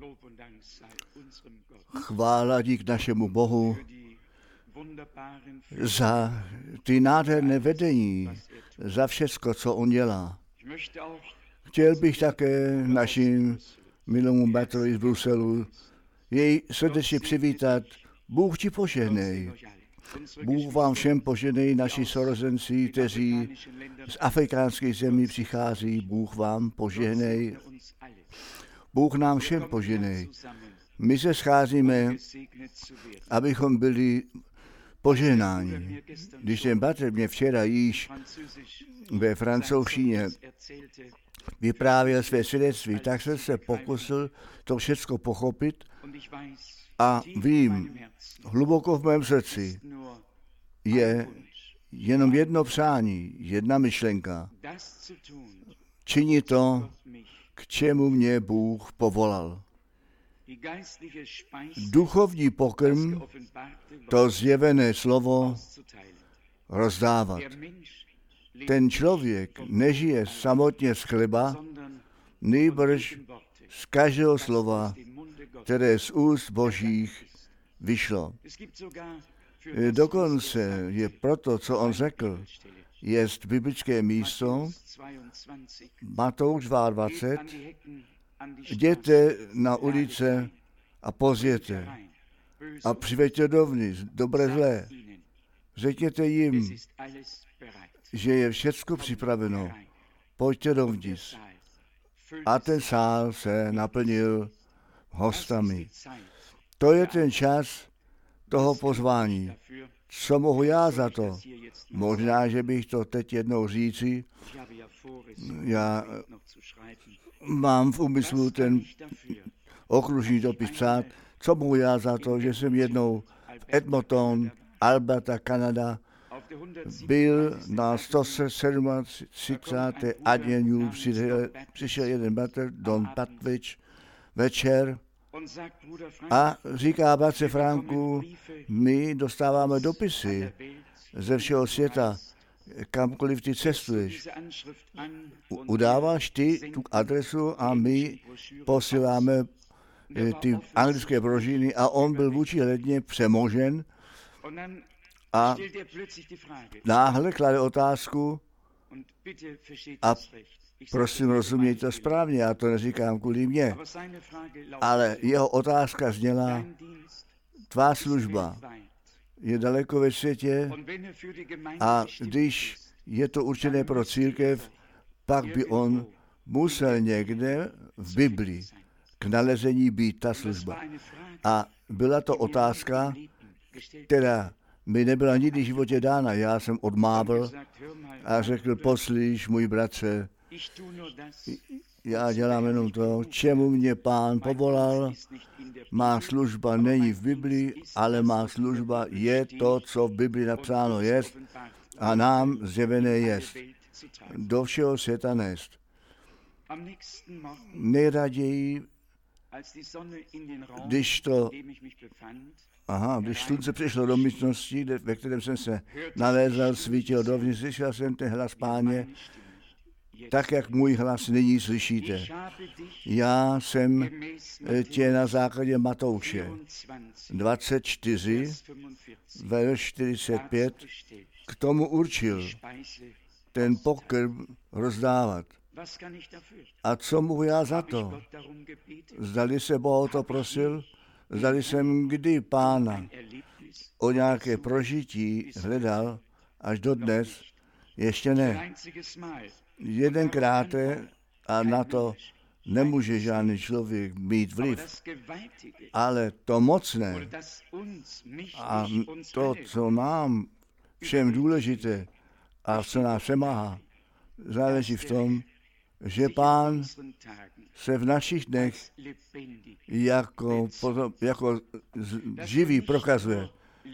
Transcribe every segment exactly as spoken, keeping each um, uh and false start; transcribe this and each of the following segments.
Chvála dík našemu Bohu za ty nádherné vedení, za všecko, co on dělá. Chtěl bych také našim milému bratrovi z Bruselu jej srdečně přivítat. Bůh ti požehnej. Bůh vám všem požehnej, naši sourozenci, kteří z afrikánských zemí přichází. Bůh vám požehnej. Bůh nám všem požehnej. My se scházíme, abychom byli požehnáni. Když ten bratr mě včera již ve francouzštině vyprávěl své svědectví, tak jsem se pokusil to všechno pochopit a vím, hluboko v mém srdci je jenom jedno přání, jedna myšlenka. Čini to, k čemu mě Bůh povolal. Duchovní pokrm, to zjevené slovo, rozdávat. Ten člověk nežije samotně z chleba, nýbrž z každého slova, které z úst Božích vyšlo. Dokonce je proto, co on řekl, jest biblické místo, Matouš dvacet dva, jděte na ulice a pozděte a přiveďte dovnitř dobré zlé. Řekněte jim, že je všecko připraveno. Pojďte dovnitř. A ten sál se naplnil hostami. To je ten čas toho pozvání. Co mohu já za to? Možná, že bych to teď jednou říci. Já mám v úmyslu ten okružní dopis psát. Co mohu já za to, že jsem jednou v Edmonton, Alberta, Kanada, byl na sto třicáté Avenue, přišel jeden bratr, Don Patvič, večer a říká bratře Franku, my dostáváme dopisy ze všeho světa, kamkoliv ty cestuješ. Udáváš ty tu adresu a my posíláme ty anglické brožiny a on byl vůči ledně přemožen a náhle klade otázku a prosím, rozumějte to správně, já to neříkám kvůli mně, ale jeho otázka zněla, tvá služba je daleko ve světě a když je to určené pro církev, pak by on musel někde v Biblii k nalezení být ta služba. A byla to otázka, která mi nebyla nikdy v životě dána. Já jsem odmávl a řekl, poslíš, můj bratře, já dělám jenom to, čemu mě Pán povolal. Má služba není v Biblii, ale má služba je to, co v Biblii napsáno jest a nám zjevené jest. Do všeho světa nést. Nejraději, když to, aha, když slunce přišlo do místnosti, ve kterém jsem se nalézal, svítilo dovnitř, slyšel jsem ten hlas Páně, tak, jak můj hlas nyní slyšíte. Já jsem tě na základě Matouše dvacet čtyři, verš čtyřicet pět, k tomu určil ten pokrm rozdávat. A co mohu já za to? Zdali se Boha o to prosil? Zdali jsem kdy Pána o nějaké prožití hledal až dodnes? Ještě ne. Jedenkrát a na to nemůže žádný člověk mít vliv. Ale to mocné a to, co nám všem důležité a co nás přemáhá, záleží v tom, že Pán se v našich dnech jako, jako živý prokazuje,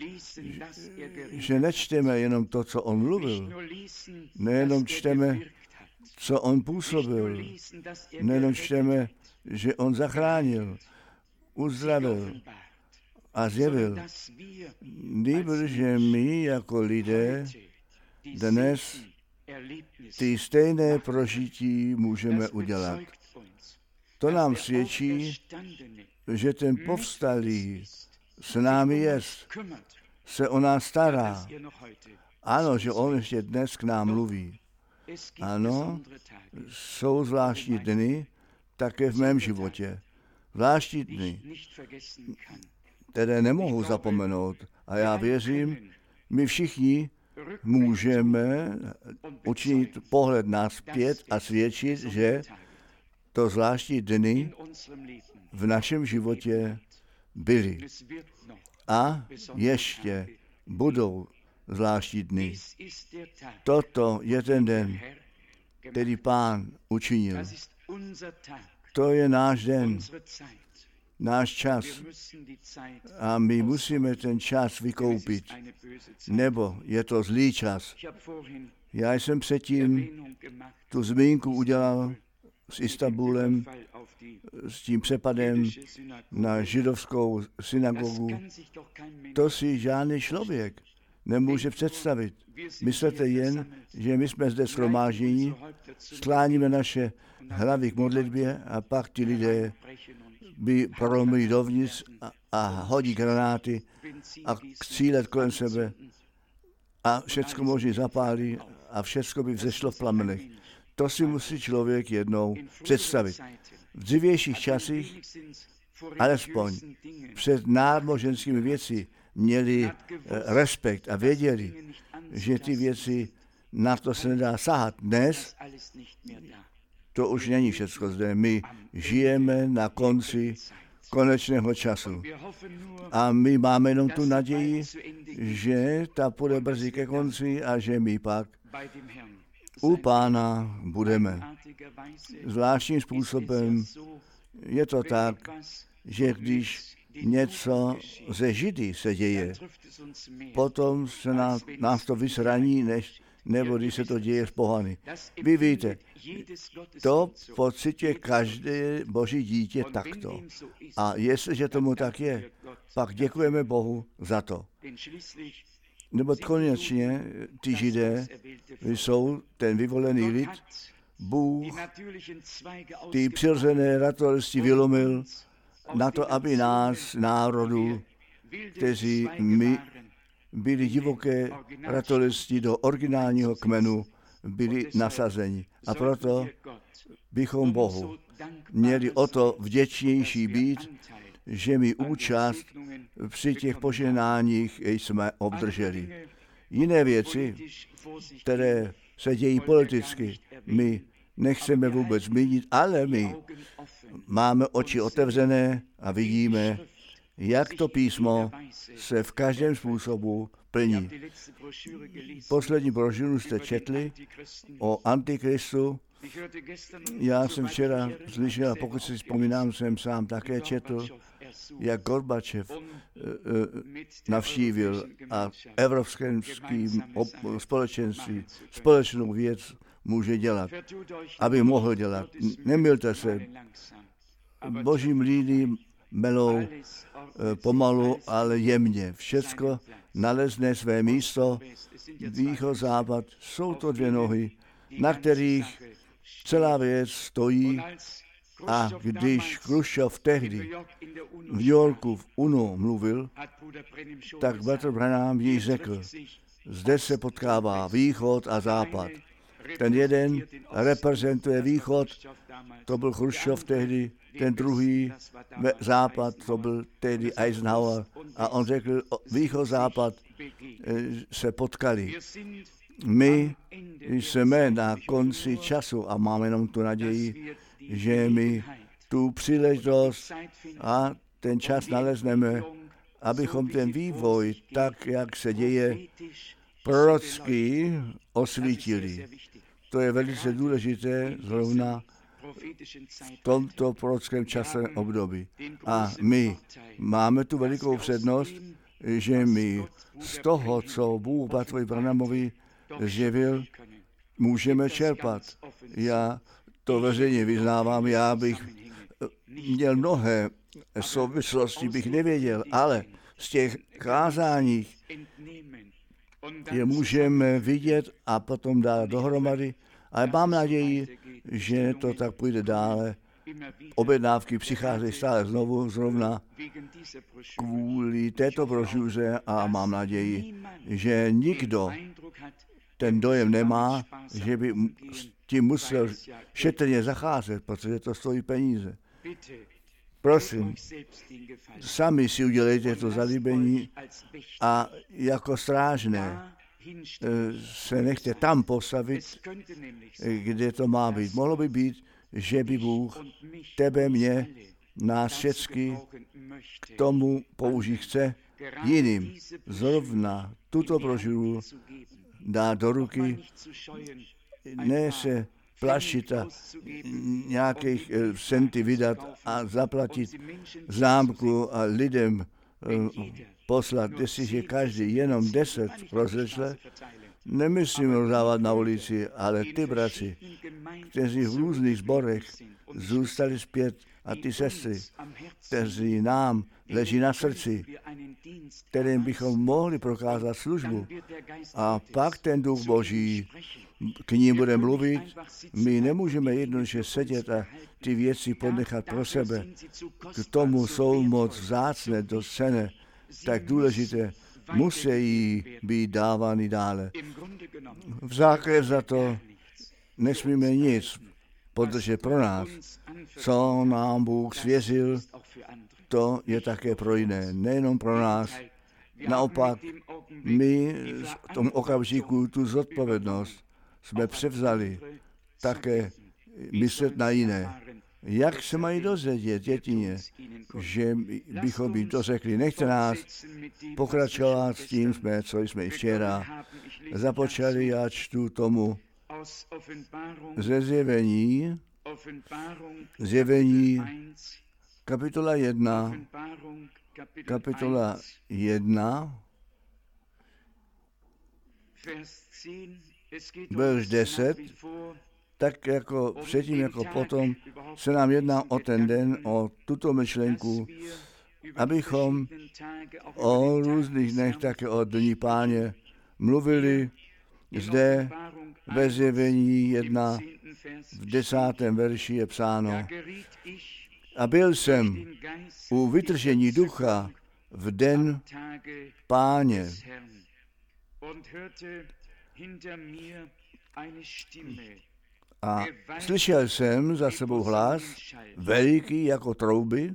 že nečteme jenom to, co on mluvil, nejenom čteme, co on působil, nejenom čteme, že on zachránil, uzdravil a zjevil. Nýbrž, že my jako lidé dnes ty stejné prožití můžeme udělat. To nám svědčí, že ten povstalý s námi jest, se o nás stará. Ano, že on ještě dnes k nám mluví. Ano, jsou zvláštní dny také v mém životě. Zvláštní dny, které nemohu zapomenout. A já věřím, my všichni můžeme učinit pohled nazpět a svědčit, že to zvláštní dny v našem životě byly. A ještě budou zvláštní dny. Toto je ten den, který Pán učinil. To je náš den, náš čas. A my musíme ten čas vykoupit. Nebo je to zlý čas. Já jsem předtím tu zmínku udělal s Istanbulem, s tím přepadem na židovskou synagogu. To si žádný člověk nemůže představit. Myslete jen, že my jsme zde shromáždění, skláníme naše hlavy k modlitbě a pak ti lidé by prolomili dovnitř a, a hodí granáty a střílet kolem sebe a všecko možný zapálí a všecko by vzešlo v plamenech. To si musí člověk jednou představit. V dřívějších časech, alespoň před náboženskými věci, měli respekt a věděli, že ty věci, na to se nedá sahat. Dnes to už není všecko zde. My žijeme na konci konečného času. A my máme jenom tu naději, že ta půjde brzy ke konci a že my pak u Pána budeme. Zvláštním způsobem je to tak, že když něco ze Židy se děje, potom se nás, nás to vysraní, než, nebo když se to děje s pohany. Vy víte, to pocituje každé boží dítě takto. A jestliže tomu tak je, pak děkujeme Bohu za to. Nebo konečně ty Židé jsou ten vyvolený lid, Bůh ty přirozené ratolesti vylomil na to, aby nás, národu, kteří my byli divoké ratolesti do originálního kmenu, byli nasazeni. A proto bychom Bohu měli o to vděčnější být, že mi účast při těch požehnáních jsme obdrželi. Jiné věci, které se dějí politicky, my nechceme vůbec zmínit, ale my máme oči otevřené a vidíme, jak to písmo se v každém způsobu plní. Poslední brožuru jste četli o Antikristu. Já jsem včera slyšel, a pokud si vzpomínám, jsem sám také četl, jak Gorbačev navštívil a evropským společenství společnou věc může dělat, aby mohl dělat. Nemilte se, boží mlýny melou pomalu, ale jemně. Všecko nalezne své místo, východ, západ, jsou to dvě nohy, na kterých celá věc stojí. A když Chruščov tehdy v New Yorku v U N O mluvil, tak bratr Branham jí řekl, zde se potkává východ a západ. Ten jeden reprezentuje východ, to byl Chruščov tehdy, ten druhý západ, to byl tehdy Eisenhower. A on řekl, východ, západ se potkali. My jsme na konci času a máme jenom tu naději, že my tu příležitost a ten čas nalezneme, abychom ten vývoj, tak jak se děje, prorocky osvítili. To je velice důležité zrovna v tomto prorockém čase období. A my máme tu velikou přednost, že my z toho, co Bůh Bratru Branhamovi zjevil, můžeme čerpat. Já to veřejně vyznávám, já bych měl mnohé souvislosti, bych nevěděl, ale z těch kázáních je můžeme vidět a potom dát dohromady. Ale mám naději, že to tak půjde dále objednávky přicházejí stále znovu, zrovna kvůli této brožuře a mám naději, že nikdo ten dojem nemá, že by s tím musel šetrně zacházet, protože to stojí peníze. Prosím, sami si udělejte to zalíbení a jako strážné se nechte tam postavit, kde to má být. Mohlo by být, že by Bůh tebe, mě, nás všechny k tomu použít chce jiným. Zrovna tuto brožuru dá do ruky, ne se plašit a nějakých centy vydat a zaplatit známku a lidem poslat, jestliže každý jenom deset rozešle, nemyslím rozdávat na ulici, ale ty bratři, kteří v různých sborech zůstali zpět a ty sestry, kteří nám leží na srdci, kterým bychom mohli prokázat službu. A pak ten Duch Boží k ním bude mluvit. My nemůžeme jednoduše sedět a ty věci ponechat pro sebe. K tomu jsou moc vzácné, do ceny, tak důležité, musí být dávány dále. V základě za to nesmíme nic podržet pro nás. Co nám Bůh svěřil, to je také pro jiné, nejenom pro nás. Naopak, my v tom okamžiku tu zodpovědnost jsme převzali také myslet na jiné. Jak se mají dozvědět dětině, že bychom jim to řekli, nechte nás pokračovat s tím, jsme, co jsme i včera započali, já čtu tomu ze zjevení, zjevení kapitola jedna, kapitola jedna, verš deset, tak jako předtím, jako potom, se nám jedná o ten den, o tuto myšlenku, abychom o různých dnech, také o dní Páně, mluvili zde ve zjevení jedna, v desátém verši je psáno. A byl jsem u vytržení ducha v den Páně. A slyšel jsem za sebou hlas, veliký jako trouby,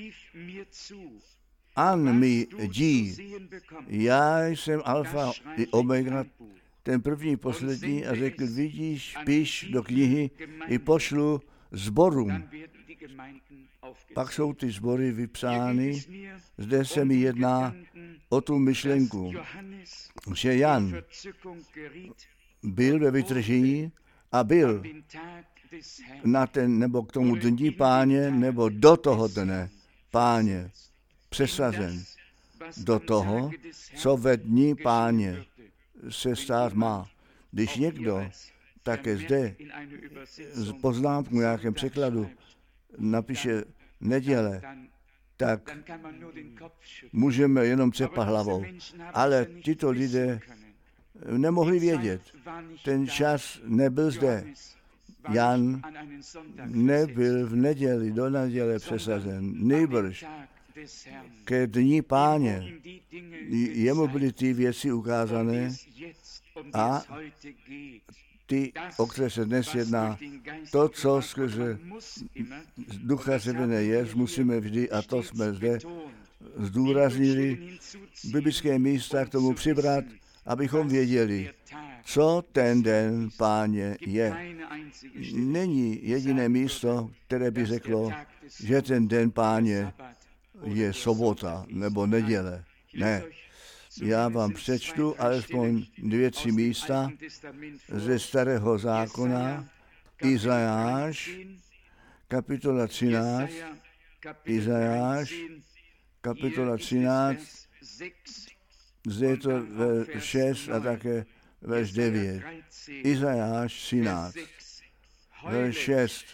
an mi dí, já jsem alfa i omega, ten první, poslední, a řekl, vidíš, píš do knihy i pošlu sborům. Pak jsou ty sbory vypsány, zde se mi jedná o tu myšlenku, že Jan byl ve vytržení a byl na ten, nebo k tomu dní Páně, nebo do toho dne Páně přesazen do toho, co ve dní Páně se stát má. Když někdo také zde z poznámku v nějakém překladu napíše neděle, tak můžeme jenom třepat hlavou. Ale tyto lidé nemohli vědět. Ten čas nebyl zde. Jan nebyl v neděli, do neděle přesazen. Nejbrž ke dní Páně. Jemu byly ty věci ukázané a ty, o které se dnes jedná, to, co skrze Ducha Světého je, musíme vždy, a to jsme zde zdůraznili, biblické místa k tomu přibrat, abychom věděli, co ten den Páně je. Není jediné místo, které by řeklo, že ten den Páně je sobota nebo neděle. Ne. Já vám přečtu alespoň dvě, tři místa ze Starého zákona. Izajáš, kapitola třináct, Izajáš, kapitola třináct, zde je to ve šest a také verš devět. Izajáš třináct, verš šest.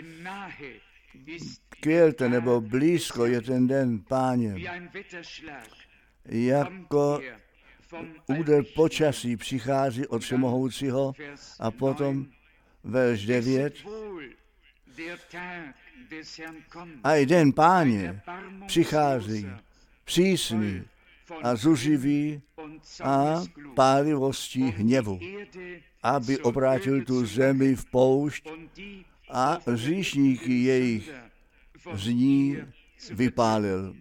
Kvělte nebo blízko je ten den Páně, jako úder počasí přichází od Všemohoucího a potom verš devět. A i den Páně přichází přísný a zuřivý a pálivostí hněvu, aby obrátil tu zemi v poušť a hříšníky jejich z ní vypálil.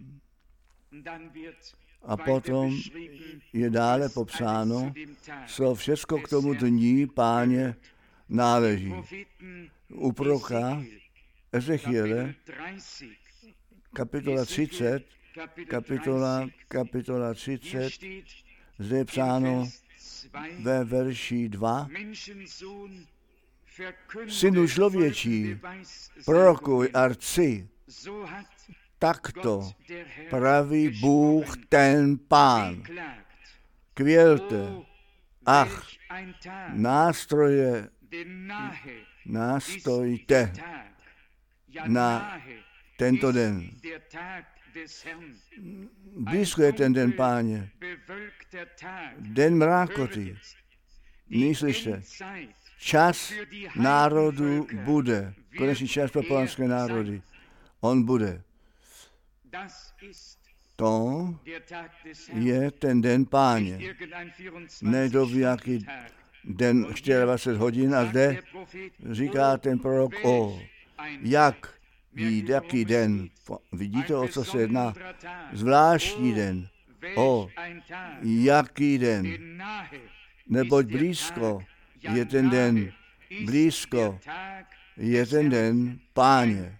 A potom je dále popsáno, co všecko k tomu dní Páně náleží. U proroka Ezechiele, kapitola třicet, kapitola, kapitola třicet, zde je psáno ve verši dva. Synu člověčí, prorokuj a rci, takto praví Bůh ten Pán. Kvělte, ach, nástroje, nástojte na tento den. Blízko je ten den Páně. Den mrákoty. Neslyšte. Čas národu bude. Konečný čas pro pohanské národy. On bude. To je ten den Páně. Ne do jaký den dvacet čtyři hodin a zde říká ten prorok o jak jít, jaký den. Vidíte, o co se jedná? Zvláštní den. O jaký den. Neboť blízko je ten den. Blízko je ten den Páně.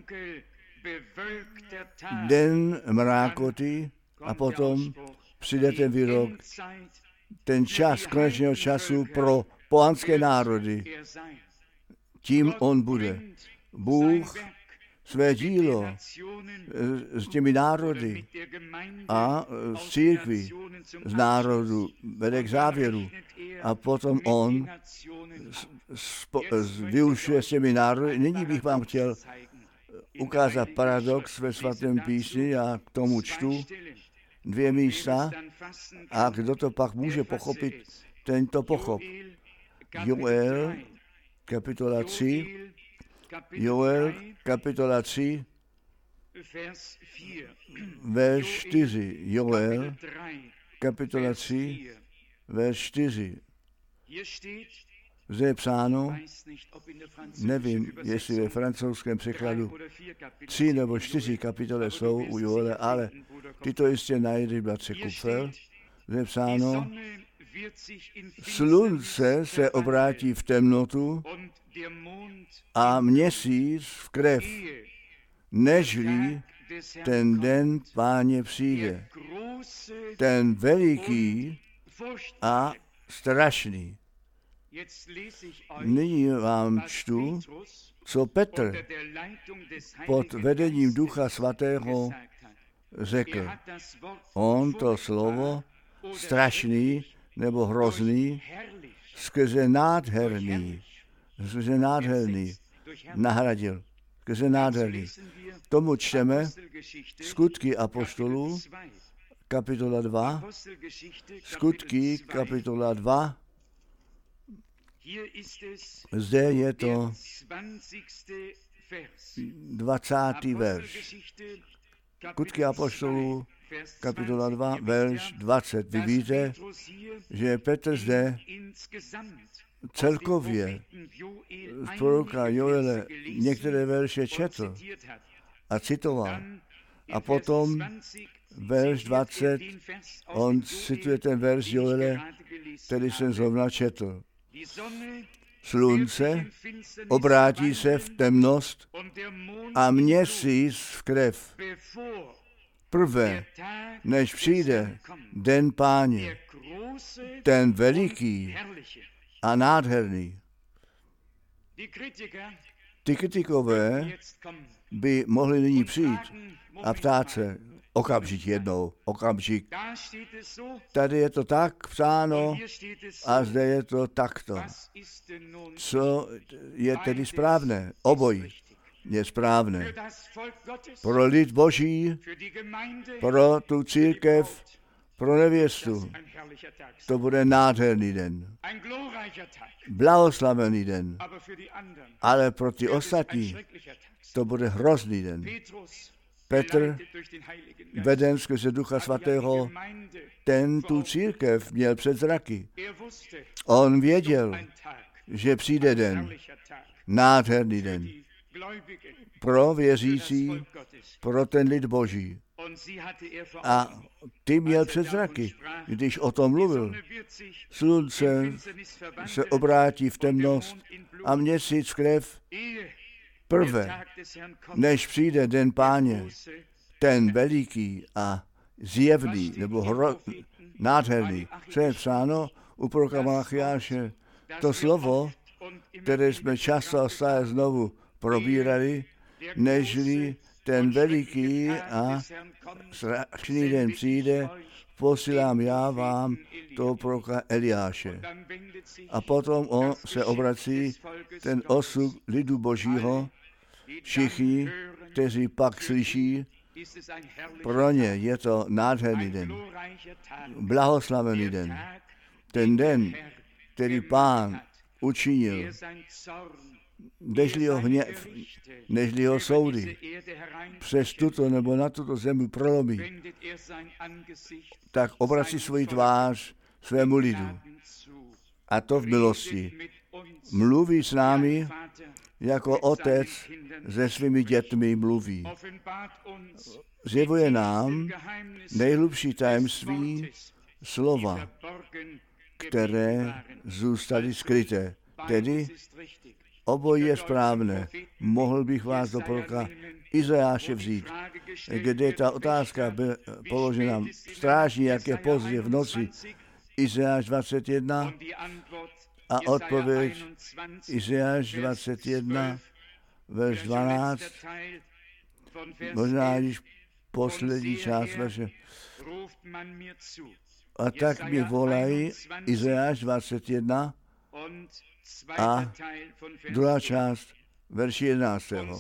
Den mrákoty a potom přijde ten výrok, ten čas konečného času pro pohanské národy. Tím on bude. Bůh své dílo s těmi národy a s církví z národu vede k závěru. A potom on využije s těmi národy. Nyní bych vám chtěl ukázat paradox ve svatém písni, já k tomu čtu dvě místa a kdo to pak může pochopit, ten to pochop. Joel, kapitola tři, Joel, kapitola tři, verš čtyři. Joel, kapitola tři, verš čtyři. Zde je psáno, nevím, jestli ve francouzském překladu tři nebo čtyři kapitoly jsou u Joele, ale tyto jistě najdeš, bratře Kupfer. Zde je psáno, slunce se obrátí v temnotu a měsíc v krev, nežli ten den Páně přijde. Ten veliký a strašný. Nyní vám čtu, co Petr pod vedením Ducha Svatého řekl. On to slovo strašný nebo hrozný skrze nádherný, skrze nádherný nahradil. Skrze nádherný. Tomu čteme Skutky apoštolů, kapitola dva, Skutky, kapitola dva, zde je to dvacátý verš. Skutky apoštolů, kapitola dva, verš dvacet. Vy víte, že Petr zde celkově z proroka Joele některé verše četl a citoval. A potom verš dvacet, on cituje ten verš Joele, který jsem zrovna četl. Slunce obrátí se v temnost a měsíc v krev. Prvé, než přijde den Páně, ten veliký a nádherný. Ty kritikové by mohli nyní přijít a ptát se, okamžik jednou, okamžik. Tady je to tak psáno a zde je to takto. Co je tedy správné? Obojí je správné. Pro lid Boží, pro tu církev, Pro nevěstu to bude nádherný den, blahoslavený den, ale pro ty ostatní to bude hrozný den. Petr, veden skrze Ducha Svatého, ten tu církev měl před zraky. On věděl, že přijde den, nádherný den, pro věřící, pro ten lid Boží. A ty měl před zraky, když o tom mluvil. Slunce se obrátí v temnost a měsíc v krev. Prve, než přijde den Páně, ten veliký a zjevný, nebo hro, nádherný, co je psáno u proroka Malachiáše, to slovo, které jsme často a stále znovu probírali, nežli ten veliký a strašný den přijde, posílám já vám toho proroka Eliáše. A potom on se obrací, ten osud lidu Božího, všichni, kteří pak slyší, pro ně je to nádherný den, blahoslavený den, ten den, který Pán učinil, nežli ho hněv, nežli ho soudy, přes tuto nebo na tuto zemi prolomí, tak obrací svoji tvář svému lidu. A to v milosti. Mluví s námi, jako otec se svými dětmi mluví. Zjevuje nám nejhlubší tajemství slova, které zůstaly skryté. Tedy obojí je správné. Mohl bych vás do proroka Izajáše vzít, kde ta otázka byla položena strážní, jak je pozdě v noci. Izajáš dvacet jedna a odpověď Izajáš dvacet jedna, verš dvanáct, možná již poslední část verše. A tak mi volají Izajáš dvacet jedna a druhá část verši jedenáctého.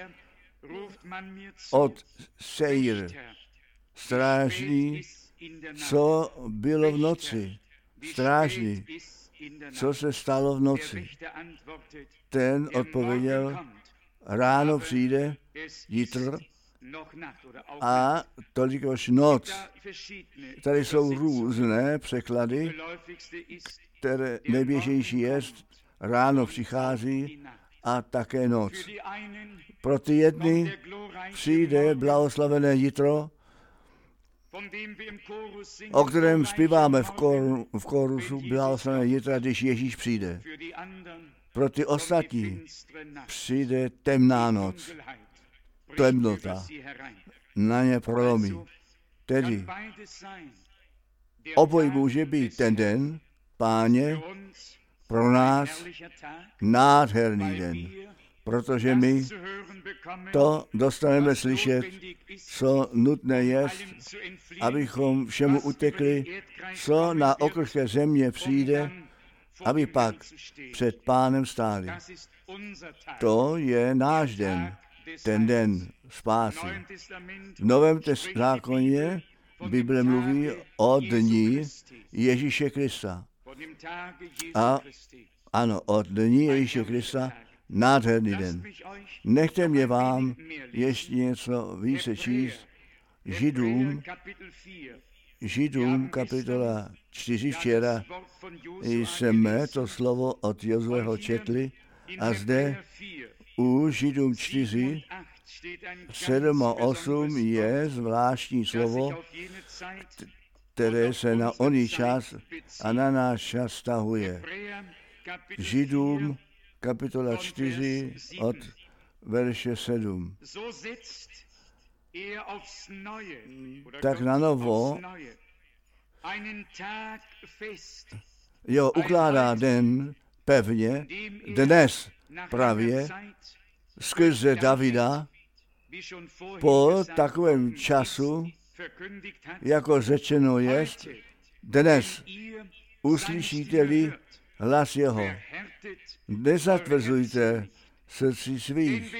Od Seir, strážný, co bylo v noci, strážný, co se stalo v noci. Ten odpověděl, ráno přijde, jitr a tolikož noc. Tady jsou různé překlady, které nejběžnější je, ráno přichází a také noc. Pro ty jedny přijde blahoslavené jitro, o kterém zpíváme v, kor, v korusu blahoslavené jitra, když Ježíš přijde. Pro ty ostatní přijde temná noc, temnota, na ně prolomí. Tedy obojí může být ten den, Páně, pro nás nádherný den, protože my to dostaneme slyšet, co nutné je, abychom všemu utekli, co na okrské země přijde, aby pak před Pánem stáli. To je náš den, ten den spásy. V Novém zákoně Bible mluví o dní Ježíše Krista. A ano, od dní Ježíše Krista nádherný den. Nechte mě vám ještě něco více číst. Židům, Židům kapitola čtyři, včera jsme to slovo od Jozueho četli a zde u Židům čtyři, sedm a osm je zvláštní slovo, které se na oný čas a na náš čas vztahuje. Židům kapitola čtyři od verše sedm. Tak na novo jo, ukládá den pevně, dnes právě, skrze Davida, po takovém času, jako řečeno je, dnes uslyšíte-li hlas jeho, nezatvrzujte srdcí svých,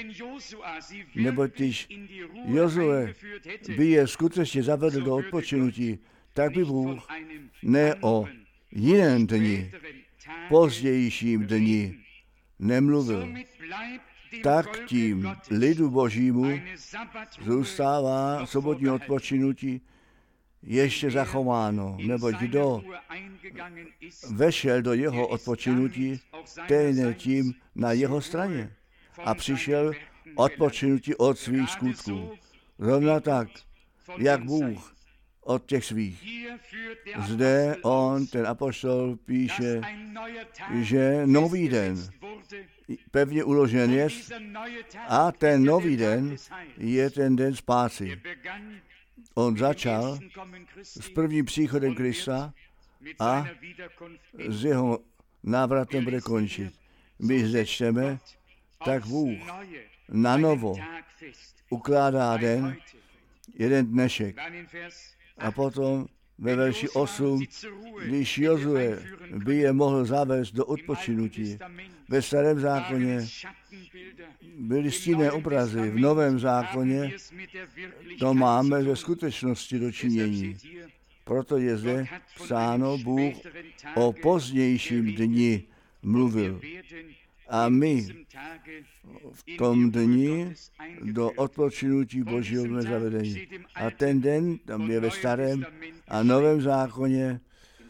neboť když Jozue by je skutečně zavedl do odpočinutí, tak by Bůh ne o jiném dni, pozdějším dni nemluvil. Tak tím lidu Božímu zůstává sobotní odpočinutí ještě zachováno, neboť kdo vešel do jeho odpočinutí, ten je tím na jeho straně a přišel odpočinutí od svých skutků. Rovna tak, jak Bůh od těch svých. Zde on, ten apoštol, píše, že nový den pevně uložen je a ten nový den je ten den spásy. On začal s prvním příchodem Krista a s jeho návratem bude končit. My zde čteme, tak Bůh na novo ukládá den, jeden dnešek. A potom ve verši osm, když Jozue by je mohl zavést do odpočinutí, ve starém zákoně byly stínné obrazy, v novém zákoně to máme ve skutečnosti dočinění. Proto je zde psáno, Bůh o pozdějším dni mluvil. A my v tom dni do odpočinutí Božího jsme zavedeni. A ten den, tam je ve starém a novém zákoně,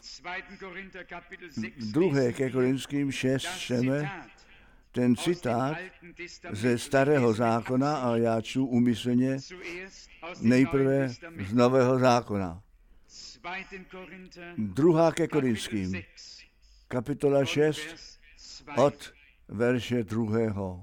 druhé ke Korinským šest čteme, ten citát ze starého zákona, a já čtu úmyslně nejprve z nového zákona. Druhá ke Korinským, kapitola šest, od verše druhého.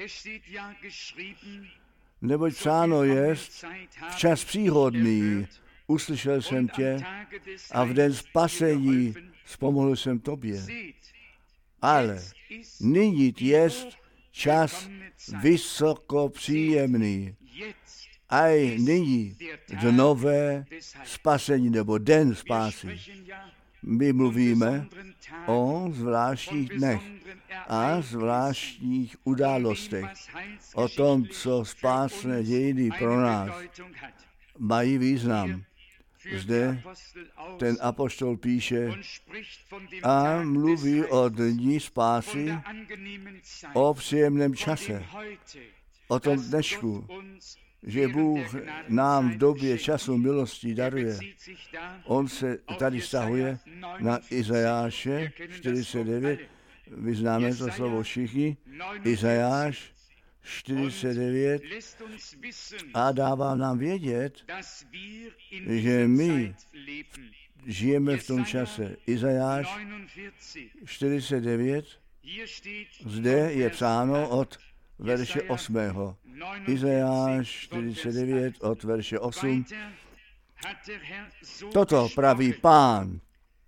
Neboť psáno jest, včas příhodný uslyšel jsem tě a v den spasení vzpomohl jsem tobě. Ale nyní jest čas vysoko příjemný. Aj nyní nové spasení nebo den spásy. My mluvíme o zvláštních dnech a zvláštních událostech, o tom, co spásné dějiny pro nás mají význam. Zde ten apoštol píše a mluví o dní spásy, o příjemném čase, o tom dnešku, že Bůh nám v době času milosti daruje. On se tady stahuje na Izajáše čtyřicet devět, vyznáme to slovo všichni, Izajáš čtyřicet devět a dává nám vědět, že my žijeme v tom čase. Izajáš čtyřicet devět, zde je psáno od verše osmého. Izajáš čtyřicet devět od verše osm. Toto praví Pán.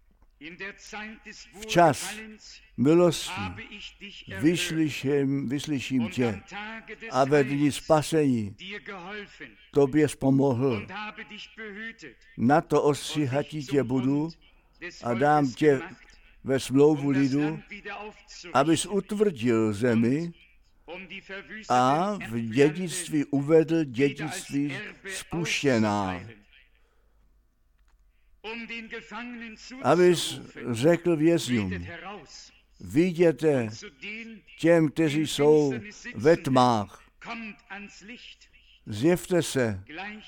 Včas milosti vyslyším, vyslyším tě a ve dni spasení tobě vzpomohl. Na to ostříhatí tě budu a dám tě ve smlouvu lidu, abys utvrdil zemi a v dědictví uvedl dědictví spuštěná. Abys řekl vězňům, viděte těm, kteří jsou ve tmách, zjevte se,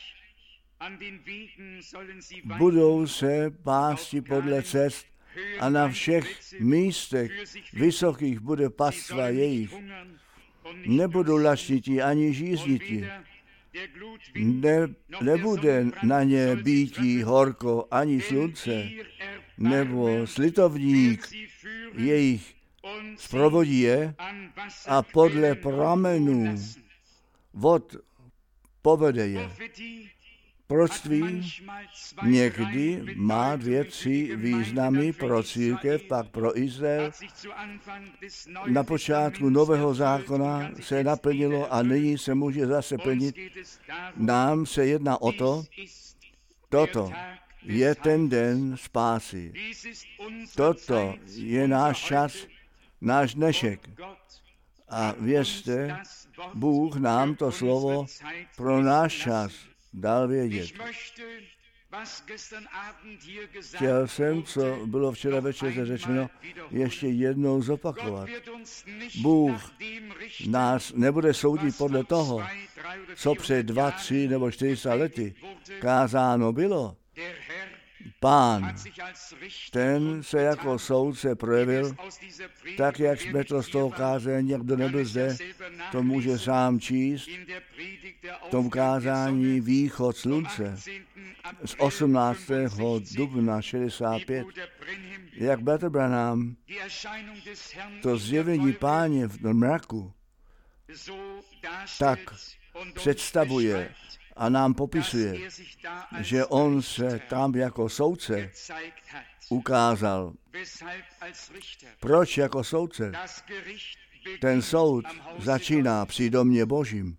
budou se pásti podle cest a na všech místech vysokých bude pastva jejich. Nebudou lačnití ani žíznití. Ne, nebude na ně býtí horko ani slunce, nebo slitovník jejich zprovodí je a podle pramenů vod povede je. Proroctví někdy má dvě, tři významy pro církev, pak pro Izrael. Na počátku Nového zákona se naplnilo a nyní se může zase plnit. Nám se jedná o to, toto je ten den spásy. Toto je náš čas, náš dnešek. A věřte, Bůh nám to slovo pro náš čas dal vědět. Chtěl jsem, co bylo včera večer řečeno, ještě jednou zopakovat. Bůh nás nebude soudit podle toho, co před dva, tři nebo čtyři sta lety kázáno bylo. Pán, ten se jako soudce projevil, tak jak jsme to z toho kázání, kdo nebyl zde, to může sám číst, v tom kázání Východ slunce z osmnáctého dubna šedesát pět, jak bratr Branham to zjevení Páně v mraku tak představuje a nám popisuje, že on se tam jako soudce ukázal. Proč jako soudce? Ten soud začíná při domě Božím.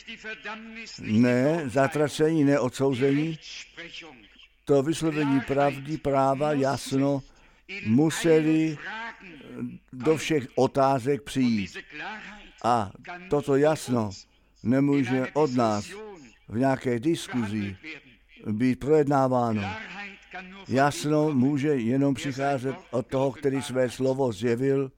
Ne zatracení, ne odsouzení. To vyslovení pravdy, práva, jasno, museli do všech otázek přijít. A toto jasno nemůže od nás v nějaké diskuzi být projednáváno. Jasno může jenom přicházet od toho, který své slovo zjevil.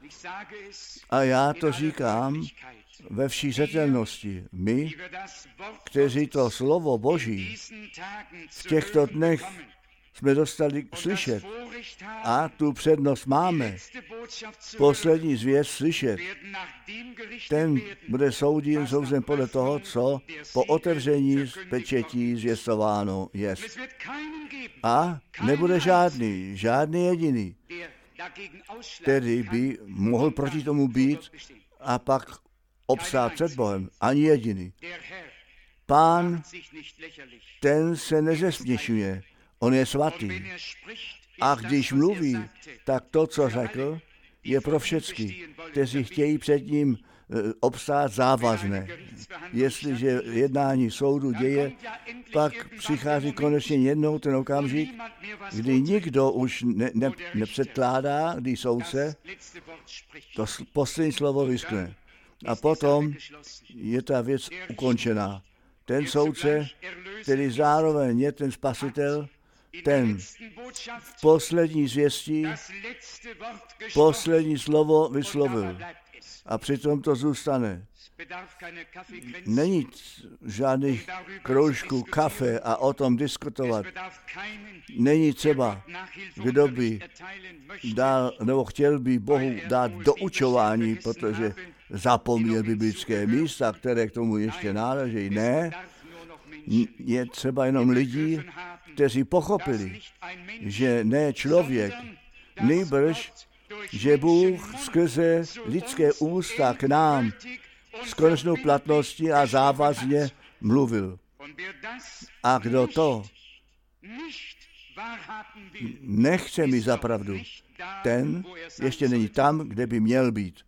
A já to říkám ve vší zřetelnosti. My, kteří to slovo Boží v těchto dnech jsme dostali slyšet a tu přednost máme. Poslední zvěst slyšet. Ten bude souděn souzem podle toho, co po otevření pečetí zvěstováno je. A nebude žádný, žádný jediný, který by mohl proti tomu být a pak obstát před Bohem. Ani jediný. Pán, ten se nezesměšuje. On je svatý. A když mluví, tak to, co řekl, je pro všechny, kteří chtějí před ním obstát závazné. Jestliže jednání soudu děje, pak přichází konečně jednou ten okamžik, kdy nikdo už ne, ne, nepředkládá, kdy soudce to poslední slovo vyskne. A potom je ta věc ukončená. Ten soudce, který zároveň je ten spasitel, ten v poslední zvěstí poslední slovo vyslovil. A přitom to zůstane. Není žádných kroužků kafe a o tom diskutovat. Není třeba, kdo by dal, nebo chtěl by Bohu dát doučování, protože zapomněl biblické místa, které k tomu ještě náleží. Ne, je třeba jenom lidí, kteří pochopili, že ne člověk, nýbrž, že Bůh skrze lidské ústa k nám s konečnou platností a závazně mluvil. A kdo to nechce mi za pravdu, ten ještě není tam, kde by měl být.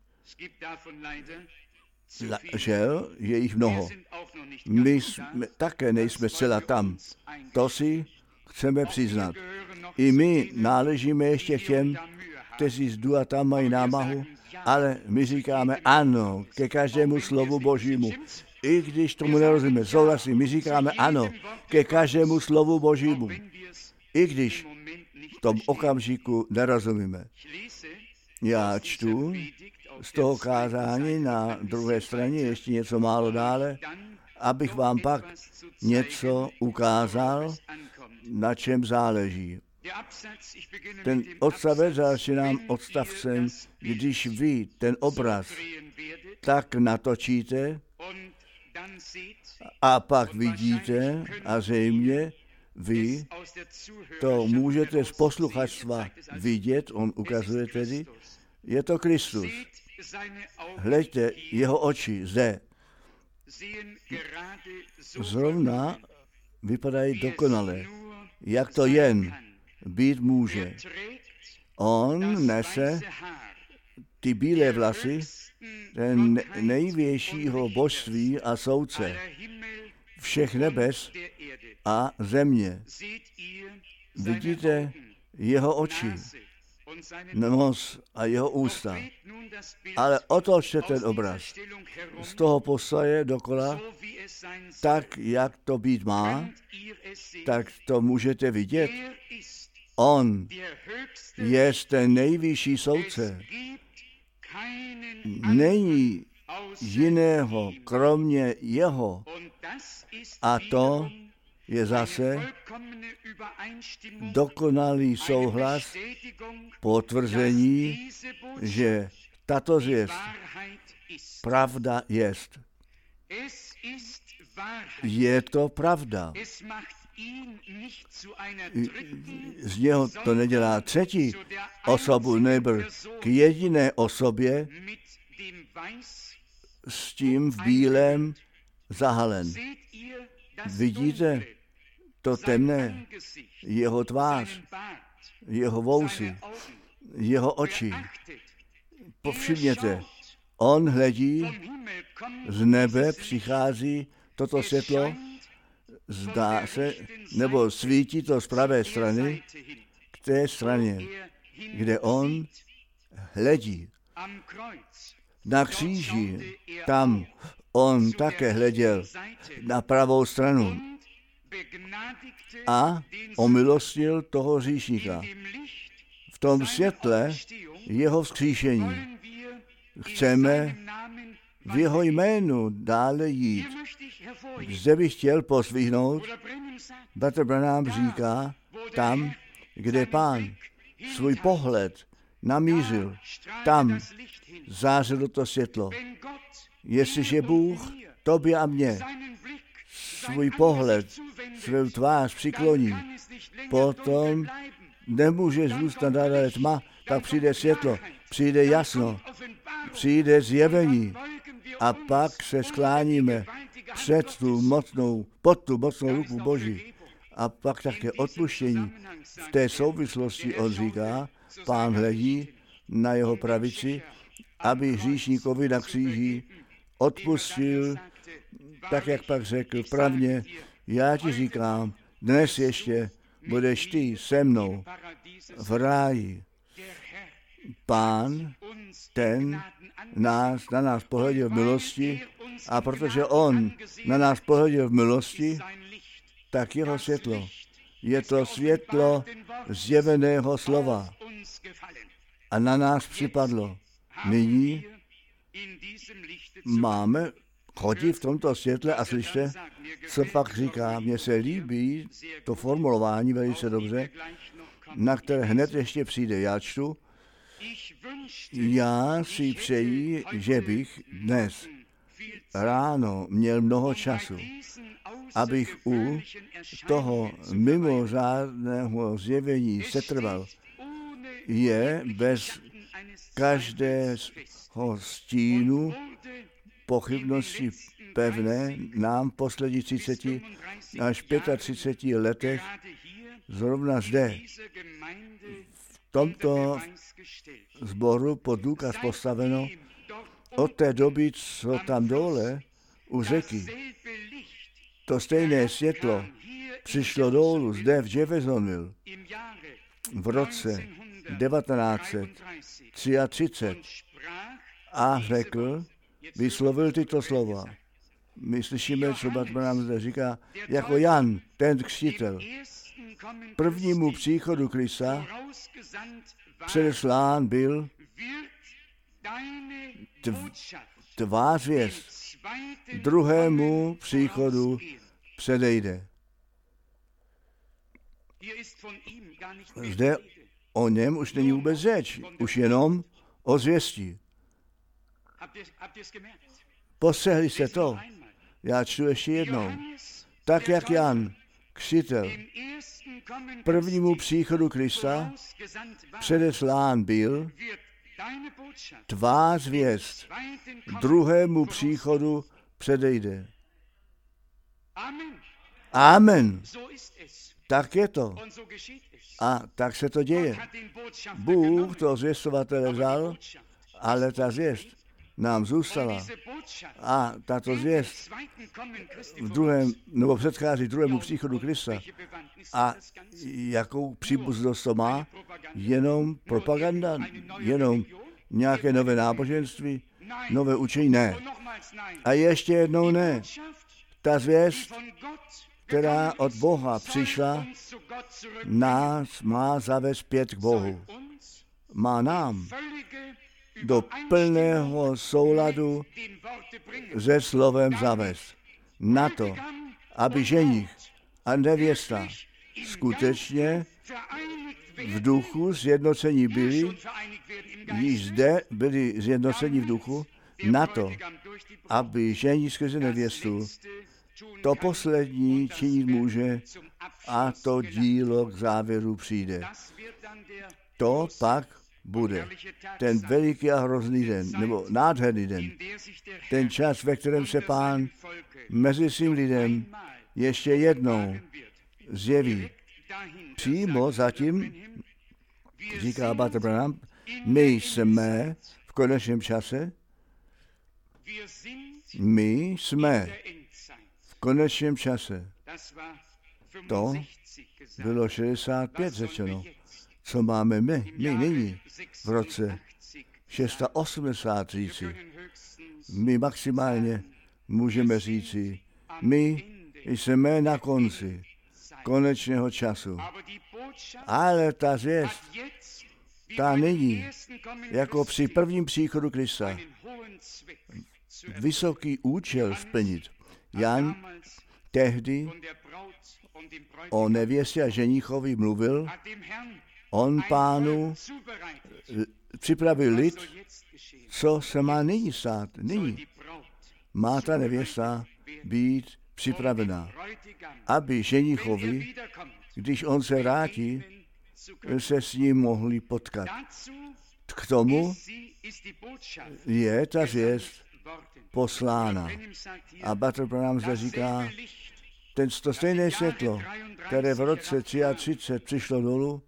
Žel je jich mnoho. My jsme, také nejsme zcela tam. To si chceme přiznat. I my náležíme ještě k těm, kteří zdu a tam mají námahu, ale my říkáme ano ke každému slovu Božímu. I když tomu nerozumíme, souhlasím, my říkáme ano ke každému slovu Božímu. I když v tom okamžiku nerozumíme. Já čtu z toho kázání na druhé straně ještě něco málo dále, abych vám pak něco ukázal, na čem záleží. Ten odstavec začínám odstavcem, když vy ten obraz tak natočíte a pak vidíte a zřejmě vy to můžete z posluchačstva vidět, on ukazuje tedy, je to Kristus. Hleďte, jeho oči zde. Zrovna vypadají dokonale, jak to jen být může. On nese ty bílé vlasy ten největšího božství a soudce všech nebes a země. Vidíte jeho oči nos a jeho ústa. Ale otočte ten obraz z toho postoje dokola, tak, jak to být má, tak to můžete vidět. On je ten nejvyšší soudce. Není jiného, kromě jeho. A to je zase dokonalý souhlas, potvrzení, že tato zvěst pravda jest. Je to pravda. Z něho to nedělá třetí osobu, nýbrž k jediné osobě s tím v bílém zahalen. Vidíte to temné, jeho tvář, jeho vousy, jeho oči. Povšimněte, on hledí, z nebe přichází toto světlo, zdá se, nebo svítí to z pravé strany k té straně, kde on hledí. Na kříži, tam on také hleděl na pravou stranu a omilostil toho hříšníka. V tom světle jeho vzkříšení chceme v jeho jménu dále jít. Zde bych chtěl posvihnout, bratr Branham říká, tam, kde Pán svůj pohled namířil, tam zářilo to světlo. Jestliže Bůh tobě a mně svůj pohled, svou tvář přikloní, potom nemůže zůstat dále tma, tak přijde světlo, přijde jasno, přijde zjevení a pak se skláníme před tu mocnou, pod tu mocnou ruku Boží. A pak také odpuštění. V té souvislosti on říká, Pán hledí na jeho pravici, aby hříšníkovi na kříži odpustil, tak jak pak řekl, pravně, já ti říkám, dnes ještě budeš ty se mnou v ráji. Pán, ten nás, na nás pohleděl v milosti a protože on na nás pohleděl v milosti, tak jeho světlo je to světlo zjeveného slova a na nás připadlo. Nyní máme chodit v tomto světle a slyšte, co pak říká. Mně se líbí to formulování velice dobře, na které hned ještě přijde. Já čtu, já si přeji, že bych dnes ráno měl mnoho času, abych u toho mimořádného zjevení setrval. Je bez každého stínu pochybnosti pevné nám v posledních třiceti až třiceti pěti letech zrovna zde v tomto sboru pod důkaz postaveno od té doby, co tam dole u řeky to stejné světlo přišlo dolů zde v Jeffersonville v roce devatenáct set třicet tři a řekl, vyslovil tyto slova. My slyšíme, co Batman zde říká, jako Jan, ten křtitel. Prvnímu příchodu Krista předeslán byl tvá zvěst, druhému příchodu předejde. Zde o něm už není vůbec řeč, už jenom o zvěstí. Postřehli jste to? Já čtu ještě jednou. Tak jak Jan, křtitel, prvnímu příchodu Krista předeslán byl, tvá zvěst druhému příchodu předejde. Amen. Tak je to. A tak se to děje. Bůh to zvěstovatele vzal, ale ta zvěst nám zůstala. A tato zvěst v druhém, nebo předchází druhému příchodu Krista. A jakou příbuznost to má? jenom propaganda, jenom nějaké nové náboženství, nové učení, ne. A ještě jednou ne. Ta zvěst, která od Boha přišla, nás má zavést zpět k Bohu. Má nám do plného souladu se slovem zavést. Na to, aby ženich a nevěsta skutečně v duchu sjednocení byli, již zde byli sjednoceni v duchu, na to, aby ženich skrze nevěstu to poslední činit může a to dílo k závěru přijde. To pak bude ten veliký a hrozný den, nebo nádherný den, ten čas, ve kterém se Pán mezi svým lidem ještě jednou zjeví. Přímo zatím, říká Bater Branham, my jsme v konečném čase, my jsme v konečném čase. To bylo šedesát pět řečeno. Co máme my, my nyní v roce osmdesát šest říci. My maximálně můžeme říci, my jsme na konci konečného času. Ale ta zvěst, ta nyní, jako při prvním příchodu Krista, vysoký účel splnit. Jan tehdy o nevěstě a ženichovi mluvil, on Pánu připravil lid, co se má nyní stát. Nyní má ta nevěsta být připravená, aby ženichovi, když on se vrátí, se s ním mohli potkat. K tomu je ta zvěst poslána. A Bater Branham zde říká, ten to stejné světlo, které v roce třicet tři přišlo dolů,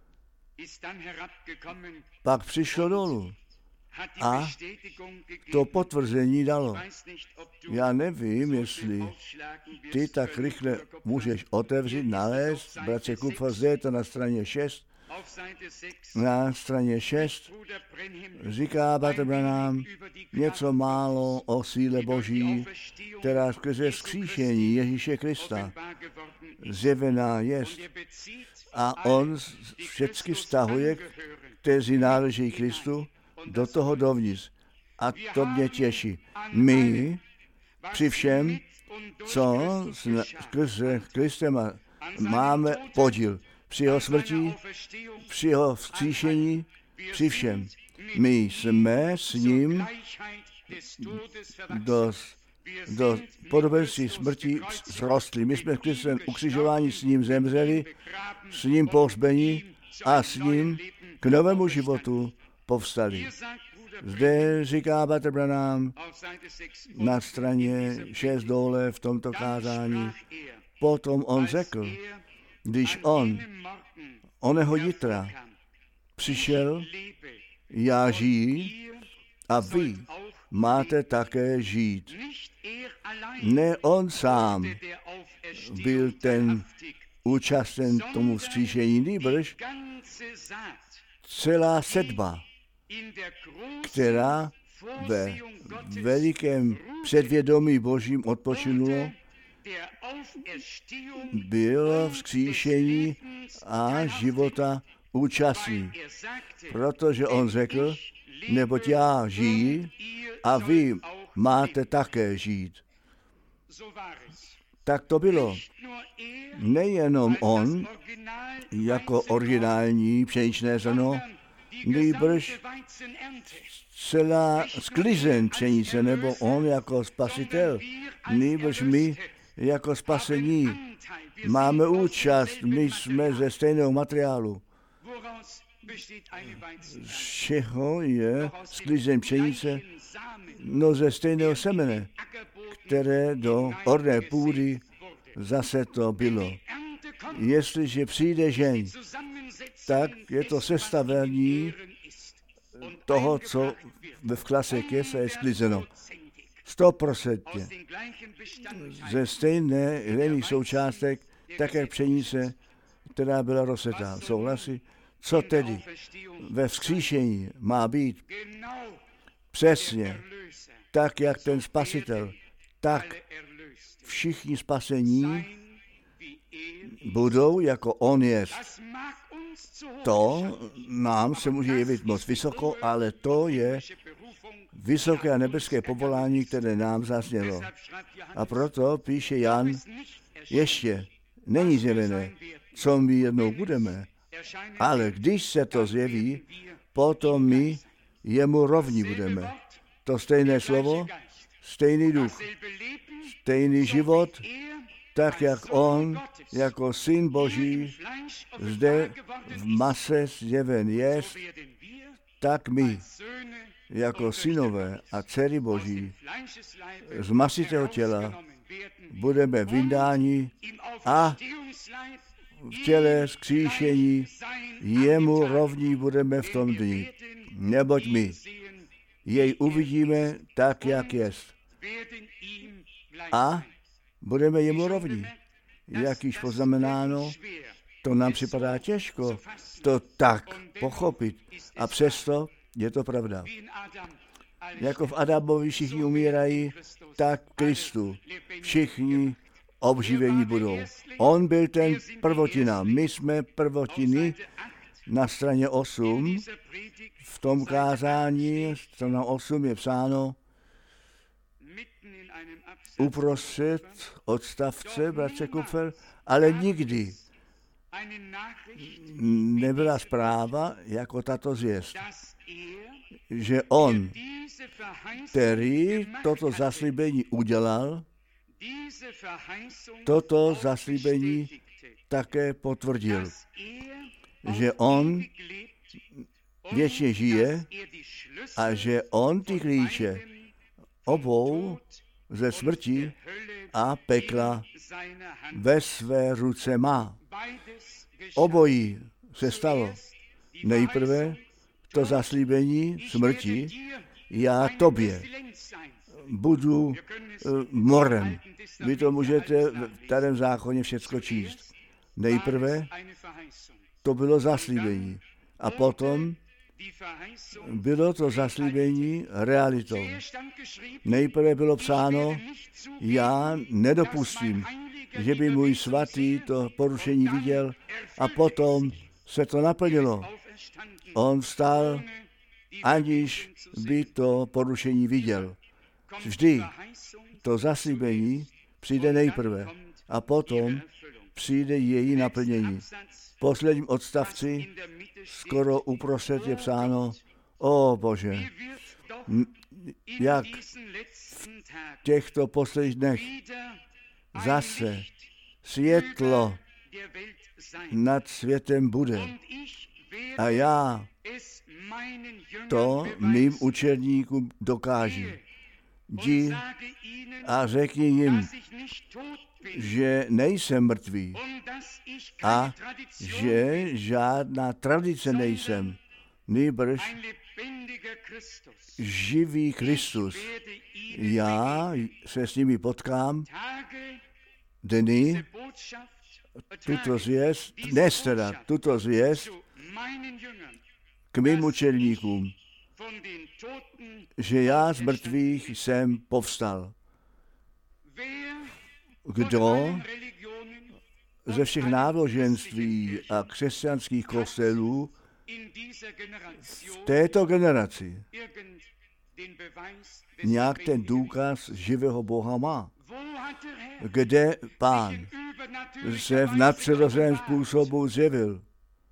pak přišlo dolů a to potvrzení dalo. Já nevím, jestli ty tak rychle můžeš otevřít, nalézt, bratře Kupfer, zde je to na straně šest, na straně šest říká Bater Branham něco málo o síle Boží, která skrze vzkříšení Ježíše Krista zjevená jest. A on všechny vztahuje, kteří náleží Kristu, do toho dovnitř. A to mě těší. My při všem, co skrze Kristem máme podíl, při jeho smrti, při jeho vzkříšení, při všem. My jsme s ním do, do podobenství smrti zrostli. My jsme s Kristem ukřižování s ním zemřeli, s ním pohřbení a s ním k novému životu povstali. Zde říká Bater Branham na straně šest dole v tomto kázání. Potom on řekl, když on oného jitra přišel, já žiji a vy máte také žít. Ne on sám byl ten účasten tomu vzkříšení, nýbrž celá sedba, která ve velikém předvědomí Božím odpočinulo, bylo vzkříšení a života účastní. Protože on řekl, neboť já žiji a vy máte také žít. Tak to bylo. Nejenom on, jako originální pšeničné zrno, nýbrž celá sklizeň pšenice, nebo on jako spasitel, nýbrž my jako spasení. Máme účast, my jsme ze stejného materiálu. Z čeho je sklizeň pšenice? No ze stejného semene, které do orné půdy zase to bylo. Jestliže přijde žeň, tak je to sestavení toho, co ve vklasek je, se je sklizeno. Sto procentně. Ze stejné hlených součástek, tak jak pšenice, která byla rozsetá. Souhlasí? Co tedy ve vzkříšení má být? Přesně, tak jak ten Spasitel, tak všichni spasení budou, jako on je. To nám se může jevit moc vysoko, ale to je vysoké a nebeské povolání, které nám zaznělo. A proto píše Jan, ještě není zjevené, co my jednou budeme, ale když se to zjeví, potom my jemu rovní budeme. To stejné slovo, stejný duch, stejný život, tak jak on jako syn Boží zde v mase zjeven je, tak my jako synové a dcery Boží z masitého těla budeme vyndáni a v těle vzkříšení jemu rovní budeme v tom dni. Neboť my jej uvidíme tak, jak jest. A budeme jemu rovní. Jak již poznamenáno, to nám připadá těžko to tak pochopit. A přesto je to pravda. Jako v Adamovi všichni umírají, tak v Kristu všichni obživení budou. On byl ten prvotina. My jsme prvotiny na straně osm. V tom kázání, strana osm je psáno uprostřed odstavce, bratře Kupfer, ale nikdy nebyla zpráva jako tato zvěst, že on, který toto zaslíbení udělal, toto zaslíbení také potvrdil, že on věčně žije a že on ty klíče obou ze smrti a pekla ve své ruce má. Obojí se stalo. Nejprve to zaslíbení smrti, já tobě budu uh, morem. Vy to můžete v starém zákoně všecko číst. Nejprve to bylo zaslíbení a potom bylo to zaslíbení realitou. Nejprve bylo psáno, já nedopustím, že by můj svatý to porušení viděl, a potom se to naplnilo. On vstal, aniž by to porušení viděl. Vždy to zaslíbení přijde nejprve a potom přijde její naplnění. V posledním odstavci skoro uprostřed je psáno, o Bože, jak v těchto posledních dnech zase světlo nad světem bude. A já to mým učedníkům dokážu. Jdi a řekni jim, že nejsem mrtvý a že žádná tradice nejsem, nýbrž živý Kristus. Já se s nimi potkám dny, tuto zvěst, dnes teda, tuto zvěst k mým učedníkům, že já z mrtvých jsem povstal. Kdo ze všech náboženství a křesťanských kostelů v této generaci nějak ten důkaz živého Boha má? Kde Pán se v nadpřirozeném způsobu zjevil?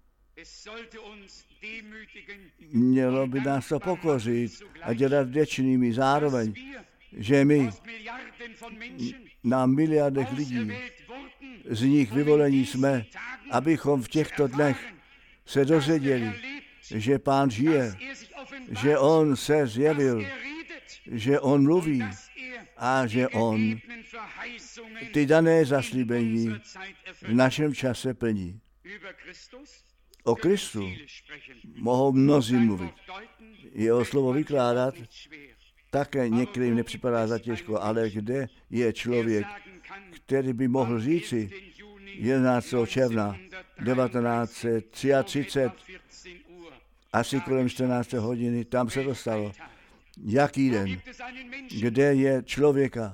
Mělo by nás to pokořit a dělat vděčnými zároveň, že my na miliardech lidí z nich vyvolení jsme, abychom v těchto dnech se dozvěděli, že Pán žije, že on se zjevil, že on mluví a že on ty dané zaslíbení v našem čase plní. O Kristu mohou mnozí mluvit. Jeho slovo vykládat také některým nepřipadá za těžko, ale kde je člověk, který by mohl říci jedenáctého června devatenáct set třicet tři asi kolem čtrnácté hodiny, tam se to stalo. Jaký den, kde je člověka,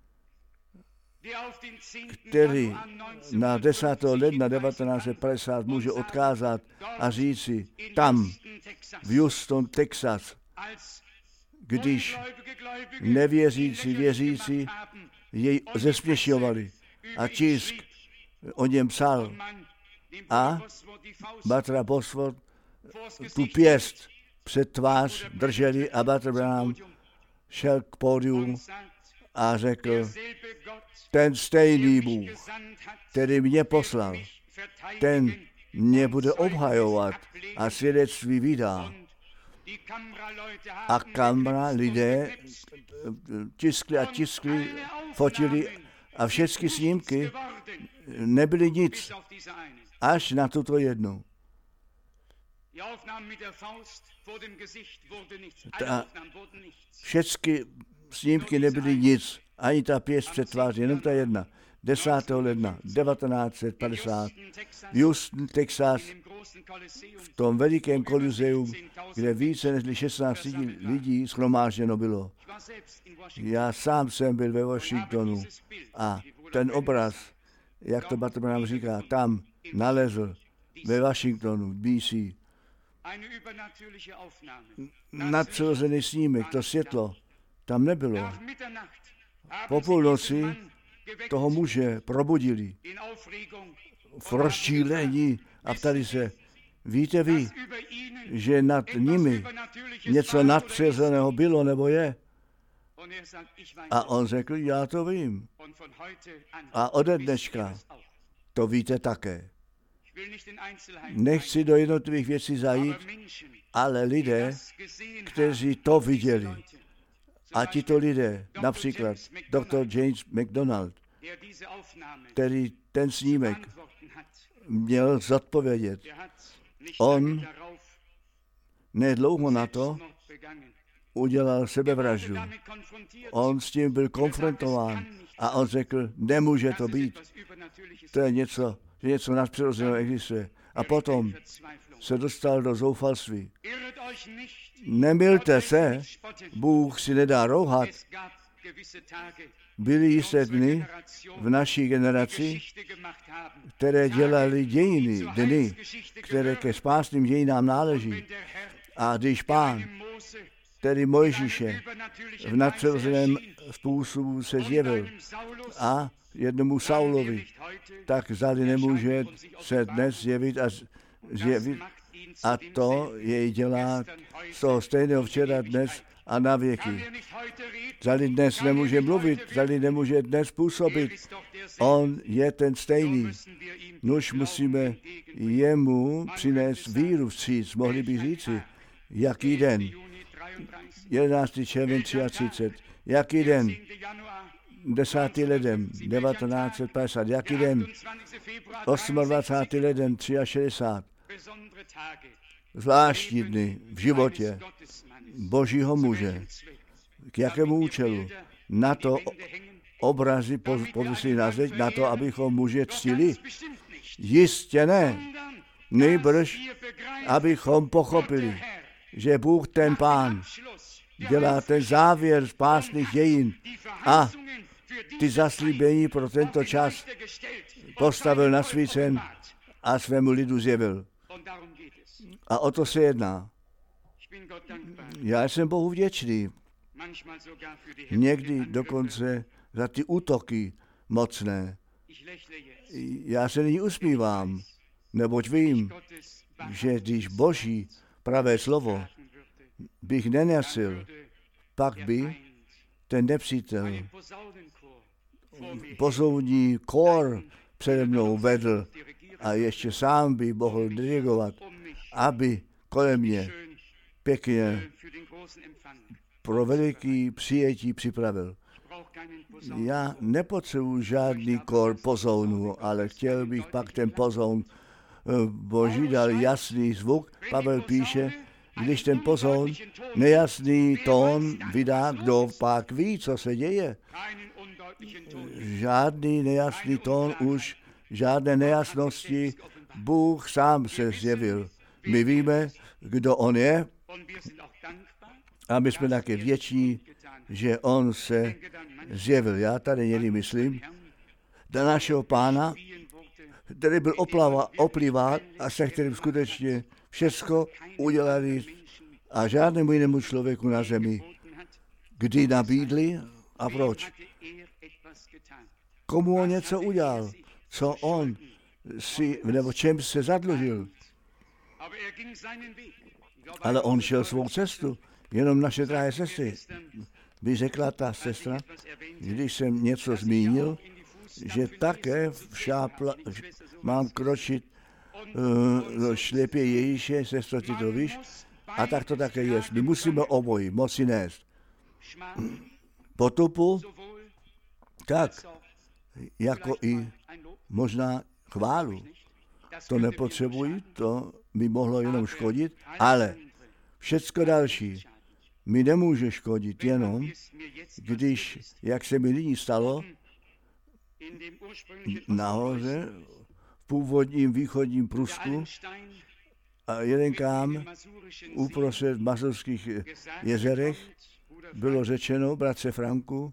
který na desátého ledna devatenáct set padesát může odkázat a říci, tam v Houston, Texas, když nevěřící, věřící jej zesměšňovali a tisk o něm psal a Batra Bosworth tu pěst před tvář drželi a Bratr Branham šel k pódiu a řekl, ten stejný Bůh, který mě poslal, ten mě bude obhajovat a svědectví vydá. A kamera lidé tiskli a tiskli, fotili a všechny snímky nebyly nic, až na tuto jednu. Ta, všechny snímky nebyly nic, ani ta pěst před tváří, jenom ta jedna. desátého ledna devatenáct set padesát, Houston, Texas, v tom velikém kolizeu, kde více než šestnáct lidí shromážděno bylo. Já sám jsem byl ve Washingtonu a ten obraz, jak to Bratr Branham říká, tam nalezl ve Washingtonu, B C. Nadpřirozený snímek, to světlo, tam nebylo. Po půlnoci toho muže probudili v rozčílení a ptali se, víte vy, že nad nimi něco nadpřirozeného bylo nebo je? A on řekl, já to vím. A ode dneška to víte také. Nechci do jednotlivých věcí zajít, ale lidé, kteří to viděli, a tito lidé, například doktor James McDonald, který ten snímek měl zodpovědět, on nedlouho na to udělal sebevraždu. On s tím byl konfrontován a on řekl, nemůže to být. To je něco, že něco nadpřirozeného existuje. A potom se dostal do zoufalství. Nemylte se, Bůh si nedá rouhat. Byly jisté dny v naší generaci, které dělali dějiny, dny, které ke spásným dějinám náleží. A když Pán, tedy Mojžíše, v nadpřirozeném způsobu se zjevil a jednomu Saulovi, tak zdali nemůže se dnes zjevit a zjevit. A to jej dělá z toho stejného včera, dnes a na věky. Zdali dnes nemůže mluvit, zdali nemůže dnes působit, on je ten stejný. Nuž musíme jemu přinést víru vstříc, mohli by říci, jaký den, jedenáctého června třicet tři, jaký den, desátého leden devatenáct set padesát, jaký den, dvacátého osmého leden šedesát tři, zvláštní dny v životě Božího muže. K jakému účelu? Na to obrazy povisí na zeď, na to, abychom muže ctili? Jistě ne. Nejbrž, abychom pochopili, že Bůh ten Pán dělá ten závěr spásných dějin a ty zaslíbení pro tento čas postavil na svícen a svému lidu zjevil. A o to se jedná. Já jsem Bohu vděčný. Někdy dokonce za ty útoky mocné. Já se nyní usmívám, neboť vím, že když Boží pravé slovo bych nenesil, pak by ten nepřítel pozouní kór přede mnou vedl a ještě sám by mohl dirigovat, aby kolem mě pěkně pro veliký přijetí připravil. Já nepotřebuji žádný kór pozounů, ale chtěl bych pak ten pozoun Boží dal jasný zvuk. Pavel píše, když ten pozoun nejasný tón vydá, kdo pak ví, co se děje. Žádný nejasný tón už, žádné nejasnosti, Bůh sám se zjevil. My víme, kdo on je, a my jsme také vděční, že on se zjevil. Já tady někdy myslím, na našeho Pána, který byl oplava, oplivát a se kterým skutečně všecko udělali a žádnému jinému člověku na zemi, kdy nabídli a proč. Komu on něco udělal, co on si, nebo čem se zadlužil. Ale on šel svou cestu, jenom naše drahé sestry. By řekla ta sestra, když jsem něco zmínil, že také šápla, mám kročit uh, do šlepě Ježíše, sestro, ty to víš, a tak to také je. My musíme obojí moci nést. Potupu, tak, jako i možná chválu. To nepotřebují, to mi mohlo jenom škodit, ale všecko další mi nemůže škodit jenom, když, jak se mi nyní stalo, nahoře, v původním východním Prusku, a jeden kám uprostřed Mazurských jezerech bylo řečeno, bratře Franku,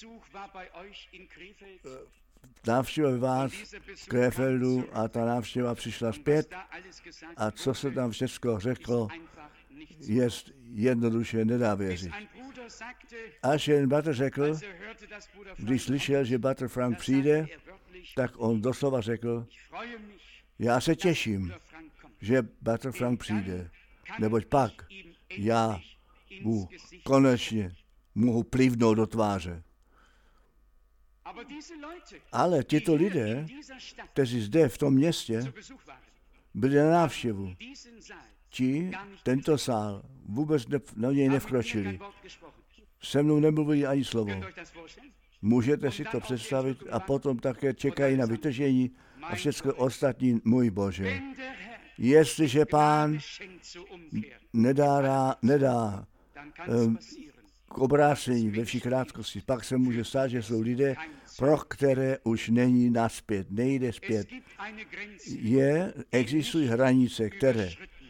návštěva vás v Krefeldu a ta návštěva přišla zpět a co se tam všechno řeklo, je jednoduše nedá věřit. Až jeden bratr řekl, když slyšel, že bratr Frank přijde, tak on doslova řekl, já se těším, že bratr Frank přijde, neboť pak já mu konečně mohu plivnout do tváře. Ale tyto lidé, kteří zde v tom městě byli na návštěvu, ti tento sál vůbec ne, na něj nevkročili. Se mnou nemluvili ani slovo. Můžete si to představit a potom také čekají na vytržení a všechno ostatní, můj Bože. Jestliže Pán nedá, nedá um, k obrácení ve vší krátkosti, pak se může stát, že jsou lidé, pro které už není naspět, nejde zpět. Je, existují hranice, které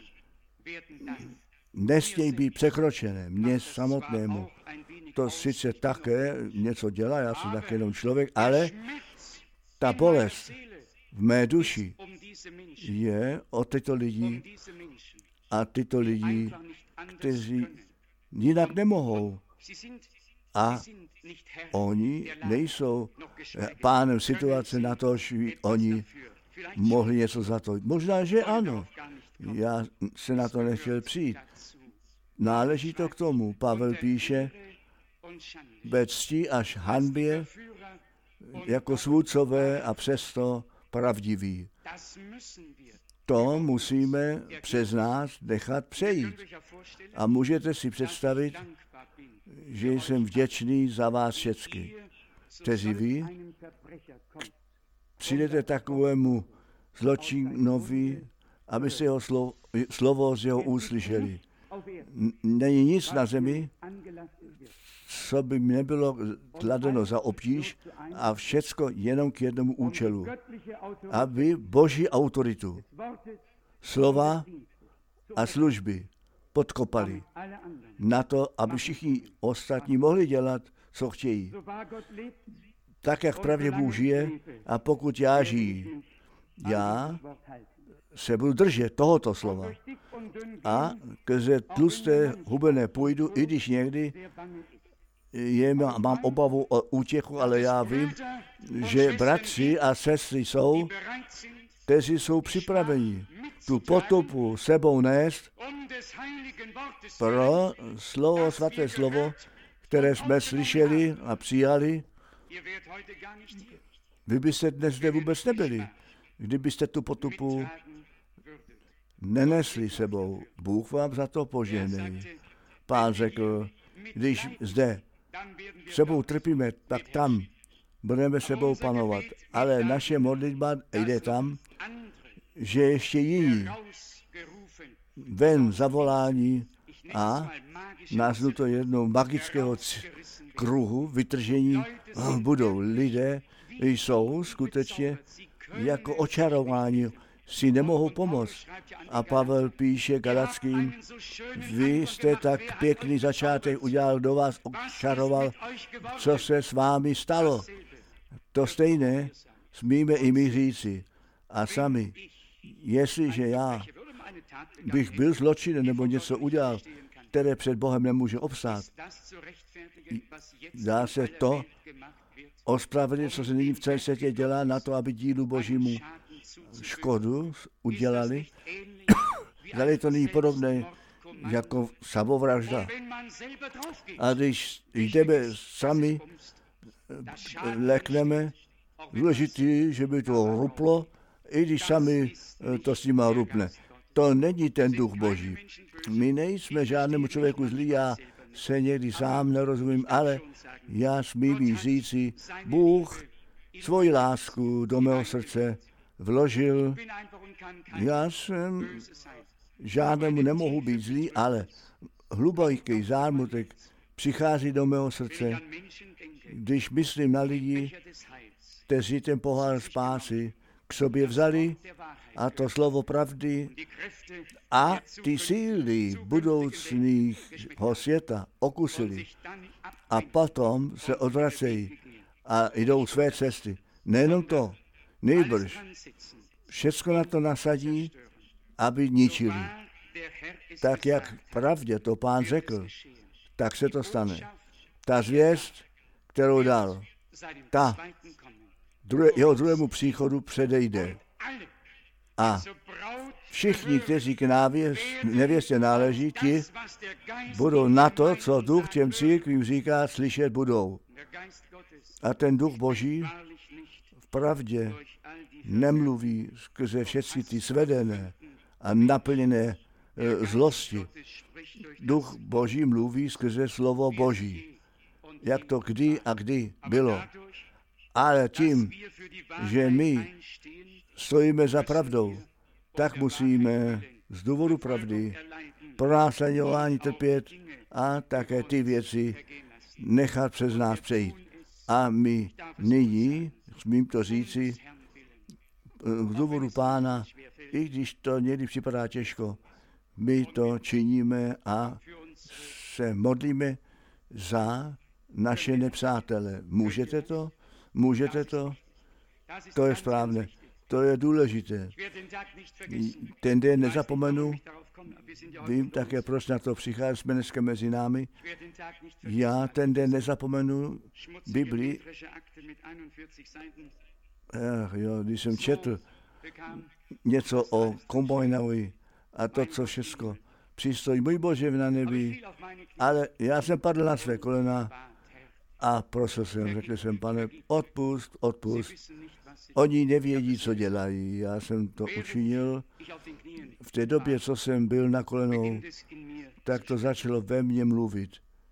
nesmějí být překročené. Mně samotnému to sice také něco dělá, já jsem také jenom člověk, ale ta bolest v mé duši je o tyto lidi a tyto lidi, kteří jinak nemohou. A oni nejsou pánem situace na to, že oni mohli něco za to. Možná, že ano. Já se na to nechtěl přijít. Náleží to k tomu. Pavel píše, ve cti až hanbě, jako svůdcové a přesto pravdiví. To musíme přes nás nechat přejít. A můžete si představit, že jsem vděčný za vás všechny, kteří vy přijdete takovému zločinovi, abyste jeho slovo, slovo z jeho uslyšeli. Není nic na zemi, co by mi nebylo kladeno za obtíž a všecko jenom k jednomu účelu. Aby Boží autoritu, slova a služby podkopali na to, aby všichni ostatní mohli dělat, co chtějí. Tak, jak pravdě Bůh žije a pokud já žiji, já se budu držet tohoto slova. A skrze tlusté hubené půjdu, i když někdy je, mám obavu o útěchu, ale já vím, že bratři a sestry jsou, kteří jsou připraveni tu potupu sebou nést pro slovo, svaté slovo, které jsme slyšeli a přijali. Vy byste dnes zde vůbec nebyli, kdybyste tu potupu nenesli sebou. Bůh vám za to požehnej. Pán řekl, když zde sebou trpíme, tak tam budeme sebou panovat. Ale naše modlitba jde tam, že ještě jiní ven zavolání a názvu to jednou magického kruhu vytržení budou lidé, jsou skutečně jako očarováni, si nemohou pomoct. A Pavel píše Galackým, vy jste tak pěkný začátek udělal, do vás očaroval, co se s vámi stalo. To stejné smíme i my říci. A sami, jestliže já bych byl zločinen nebo něco udělal, které před Bohem nemůže obstát, dá se to ospravedlnit, co se nyní v celém světě dělá na to, aby dílu Božímu škodu udělali. Dali to není podobné jako samovražda. A když jdeme sami, lekneme, důležitý, že by to ruplo, i když sami to s nima rupne. To není ten duch Boží. My nejsme žádnému člověku zlí, já se někdy sám nerozumím, ale já smím říci, Bůh svoji lásku do mého srdce vložil. Já jsem žádnému nemohu být zlý, ale hluboký zármutek přichází do mého srdce, když myslím na lidi, kteří ten pohár spásy k sobě vzali a to slovo pravdy a ty síly budoucního světa okusili a potom se odvracejí a jdou své cesty. Nejenom to, nejbrž všecko na to nasadí, aby ničili. Tak jak pravdě to Pán řekl, tak se to stane. Ta zvěst, kterou dal, ta druhé, jeho druhému příchodu předejde. A všichni, kteří k návěst, nevěstě náleží, ti budou na to, co duch těm církvím říká, slyšet budou. A ten duch Boží v pravdě nemluví skrze všechny ty svedené a naplněné e, zlosti. Duch Boží mluví skrze slovo Boží. Jak to kdy a kdy bylo. Ale tím, že my stojíme za pravdou, tak musíme z důvodu pravdy pronásledování trpět a také ty věci nechat přes nás přejít. A my nyní, smím to říci, z důvodu Pána, i když to někdy připadá těžko, my to činíme a se modlíme za naše nepřátele. Můžete to? Můžete to? To je správné. To je důležité. Ten den nezapomenu, vím také, proč na to přichází, jsme dneska mezi námi. Já ten den nezapomenu Biblii. Ach, jo, když jsem četl něco o Kombojnovi a to, co všechno přistojí, můj Bože na nebi, ale já jsem padl na své kolena a prosil jsem, řekl jsem, Pane, odpust, odpust. Oni nevědí, co dělají. Já jsem to učinil. V té době, co jsem byl na kolenou, tak to začalo ve mně mluvit.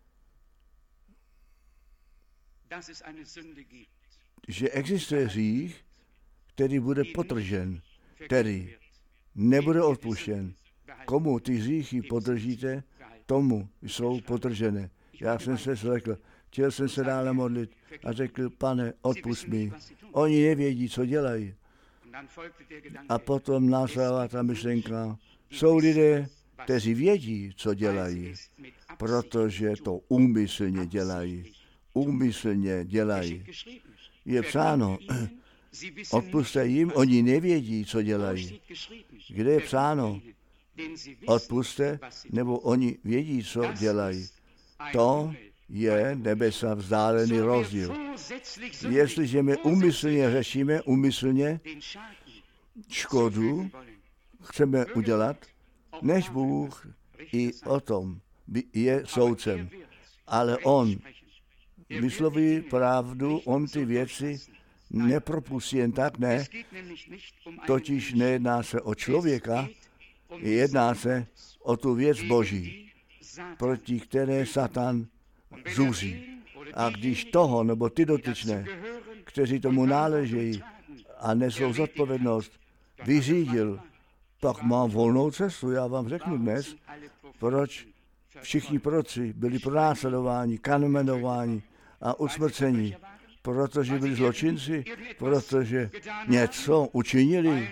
Že existuje hřích, který bude potržen, který nebude odpuštěn. Komu ty hříchy podržíte, tomu jsou potržené. Já jsem se řekl, chtěl jsem se dále modlit a řekl, Pane, odpust mi. Oni nevědí, co dělají. A potom následová ta myšlenka, jsou lidé, kteří vědí, co dělají, protože to úmyslně dělají. Úmyslně dělají. Je psáno, odpuste jim, oni nevědí, co dělají. Kde je psáno, odpuste, nebo oni vědí, co dělají. To je nebesa vzdálený rozdíl. Jestliže my úmyslně řešíme, úmyslně škodu chceme udělat, než Bůh i o tom je soudcem. Ale on vysloví pravdu, on ty věci nepropustí jen tak, ne. Totiž nejedná se o člověka, jedná se o tu věc Boží, proti které Satan zůří. A když toho, nebo ty dotyčné, kteří tomu náležejí a nesou zodpovědnost, vyřídil, pak mám volnou cestu. Já vám řeknu dnes, proč všichni proroci byli pronásledováni, kamenováni a usmrceni, protože byli zločinci, protože něco učinili,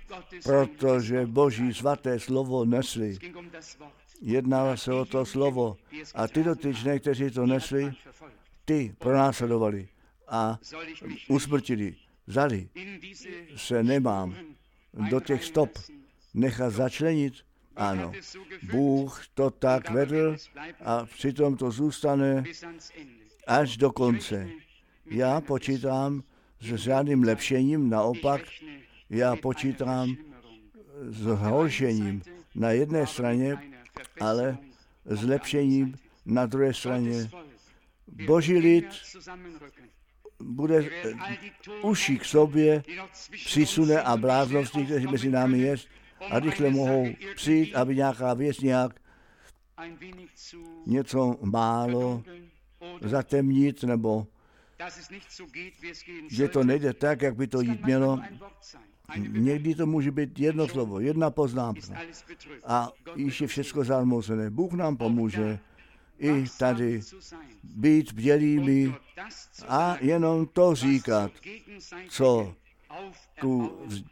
protože Boží svaté slovo nesli. Jednalo se o to slovo a ty dotyčné, kteří to nesli, ty pronásledovali a usmrtili, vzali. Se nemám do těch stop nechat začlenit. Ano, Bůh to tak vedl a přitom to zůstane až do konce. Já počítám s žádným lepšením, naopak já počítám s horšením na jedné straně, ale zlepšením na druhé straně. Boží lid bude uší k sobě, přisune a bláznosti, kteří mezi námi je, a rychle mohou přijít, aby nějaká věc nějak něco málo zatemnit, nebo že to nejde tak, jak by to jít mělo. Někdy to může být jedno slovo, jedna poznámka. A již je všechno zarmoucené. Bůh nám pomůže i tady být bdělými a jenom to říkat, co ku,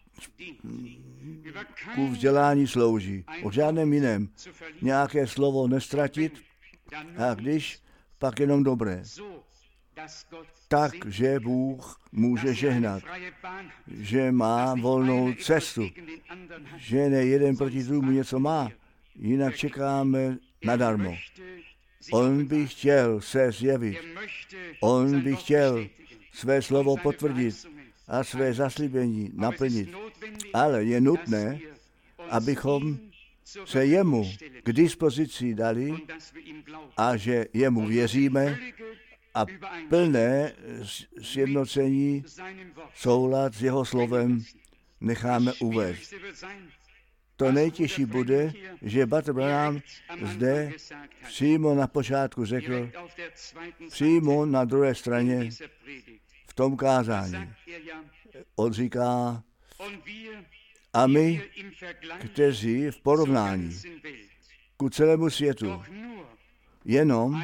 ku vzdělání slouží. O žádném jiném nějaké slovo nestratit a když, pak jenom dobré. Tak, že Bůh může žehnat, že má volnou cestu, že ne jeden proti druhému něco má, jinak čekáme nadarmo. On by chtěl se zjevit, on by chtěl své slovo potvrdit a své zaslíbení naplnit, ale je nutné, abychom se jemu k dispozici dali a že jemu věříme a plné sjednocení, soulad s jeho slovem necháme uvést. To nejtěžší bude, že Bratr Branham zde přímo na počátku řekl, přímo na druhé straně v tom kázání. On říká, a my, kteří v porovnání ku celému světu jenom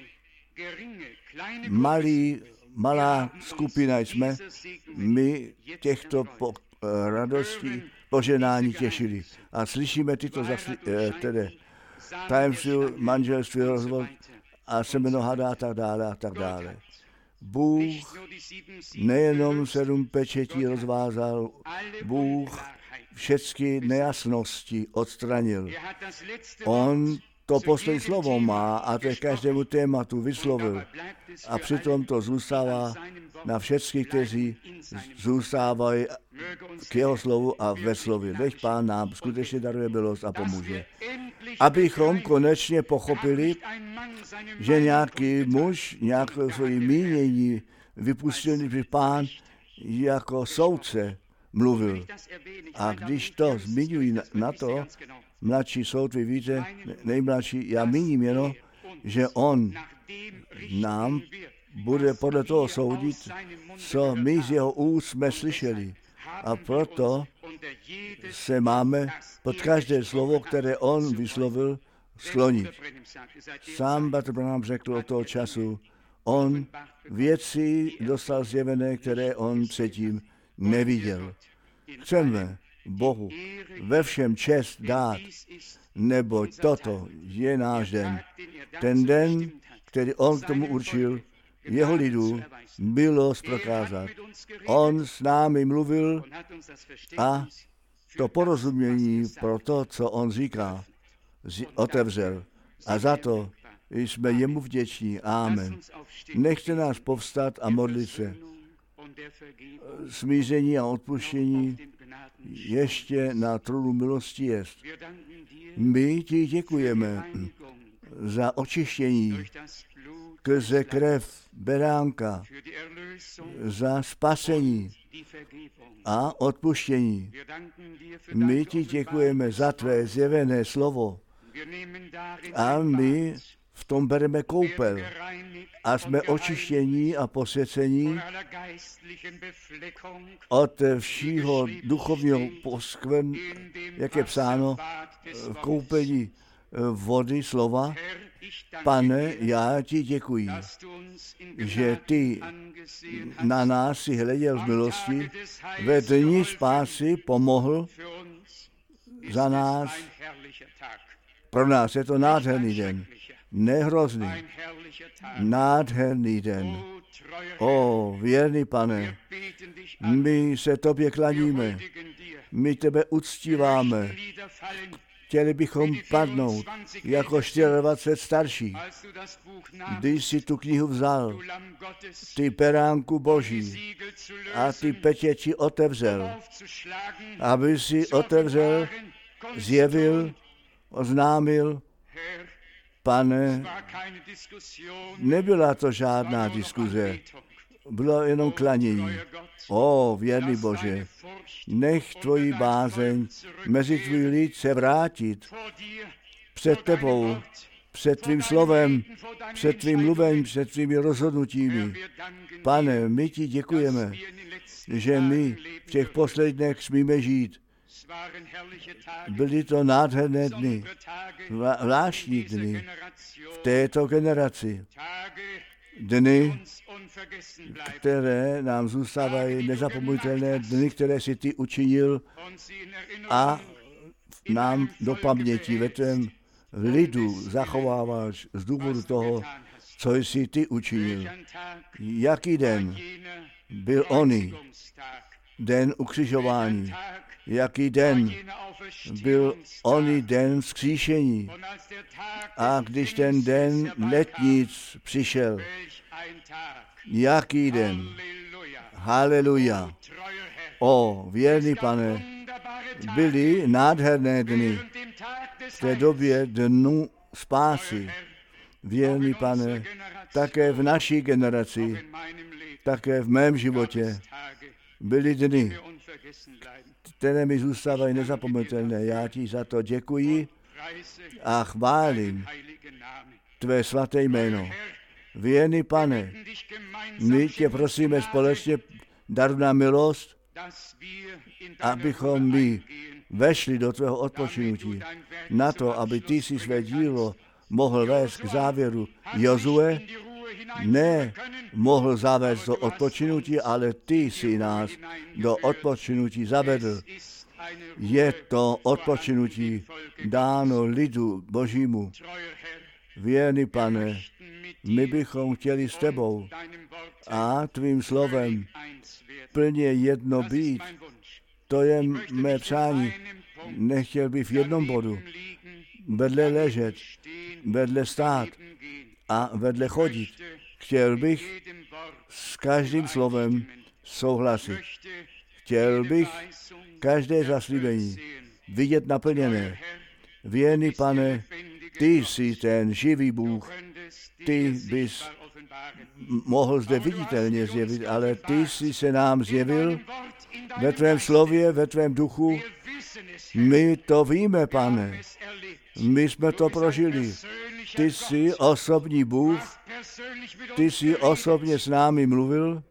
malý, malá skupina jsme, my těchto po, radostí, poženání těšili. A slyšíme tyto zasli, tedy tajemství, manželství, rozvod a semeno hada a tak dále a tak dále. Bůh nejenom sedm pečetí rozvázal, Bůh všechny nejasnosti odstranil. On to poslední slovo má a to každému tématu vyslovil. A přitom to zůstává na všechny, kteří zůstávají k jeho slovu a ve slově. Nech Pán nám skutečně daruje milost a pomůže. Abychom konečně pochopili, že nějaký muž nějaké svoje mínění vypustil, když Pán jako soudce mluvil. A když to zmiňuji na to, mladší soud, vy víte, nejmladší, já míním jenom, že on nám bude podle toho soudit, co my z jeho úst jsme slyšeli. A proto se máme pod každé slovo, které on vyslovil, sklonit. Sám Bratr Branham řekl od toho času, on věci dostal zjevené, které on předtím neviděl. Chceme Bohu ve všem čest dát, neboť toto je náš den. Ten den, který on k tomu určil, jeho lidu bylo prokázat. On s námi mluvil a to porozumění pro to, co on říká, otevřel. A za to jsme jemu vděční. Amen. Nechte nás povstat a modlit se. Smíření a odpuštění ještě na trůnu milosti jest. My ti děkujeme za očištění skrze krev beránka, za spasení a odpuštění. My ti děkujeme za tvé zjevené slovo a my v tom bereme koupel a jsme očištění a posvěcení od všího duchovního poskvrn, jak je psáno v koupení vody slova. Pane, já ti děkuji, že ty na nás si hleděl v milosti, ve dni spásy pomohl za nás. Pro nás je to nádherný den, nehrozný, nádherný den. O, věrný Pane, my se tobě klaníme, my tebe uctíváme, chtěli bychom padnout jako dvacet čtyři starší, když si tu knihu vzal, ty peránku Boží a ty pečeči otevřel, aby si otevřel, zjevil, oznámil, Pane, nebyla to žádná diskuze, bylo jenom klanění. O, věrný Bože, nech tvoji bázeň mezi tvůj lid se vrátit před tebou, před tvým slovem, před tvým mluvem, před tvými rozhodnutími. Pane, my ti děkujeme, že my v těch posledních dnech smíme žít. Byly to nádherné dny, zvláštní dny v této generaci. Dny, které nám zůstávají nezapomenutelné, dny, které si ty učinil a nám do paměti ve tvém lidu zachováváš z důvodu toho, co jsi ty učinil. Jaký den byl oný den ukřižování? Jaký den byl oný den vzkříšení? A když ten den letnic přišel, jaký den? Haleluja. O, věrný Pane, byly nádherné dny v té době dnu spásy. Věrný Pane, také v naší generaci, také v mém životě byly dny, které mi zůstávají nezapomenutelné. Já ti za to děkuji a chválím tvé svaté jméno. Věrný Pane, my tě prosíme společně, daruj nám milost, abychom my vešli do tvého odpočinutí, na to, aby ty si své dílo mohl vést k závěru. Jozue ne mohl zavést do odpočinutí, ale ty si nás do odpočinutí zavedl. Je to odpočinutí dáno lidu Božímu. Věrný Pane, my bychom chtěli s tebou a tvým slovem plně jedno být. To je mé přání. Nechtěl bych v jednom bodu vedle ležet, vedle stát a vedle chodit. Chtěl bych s každým slovem souhlasit. Chtěl bych každé zaslíbení vidět naplněné. Věrný Pane, ty jsi ten živý Bůh. Ty bys mohl zde viditelně zjevit, ale ty jsi se nám zjevil ve tvém slově, ve tvém duchu. My to víme, Pane. My jsme to prožili. Ty jsi osobní Bůh. Ty jsi osobně s námi mluvil.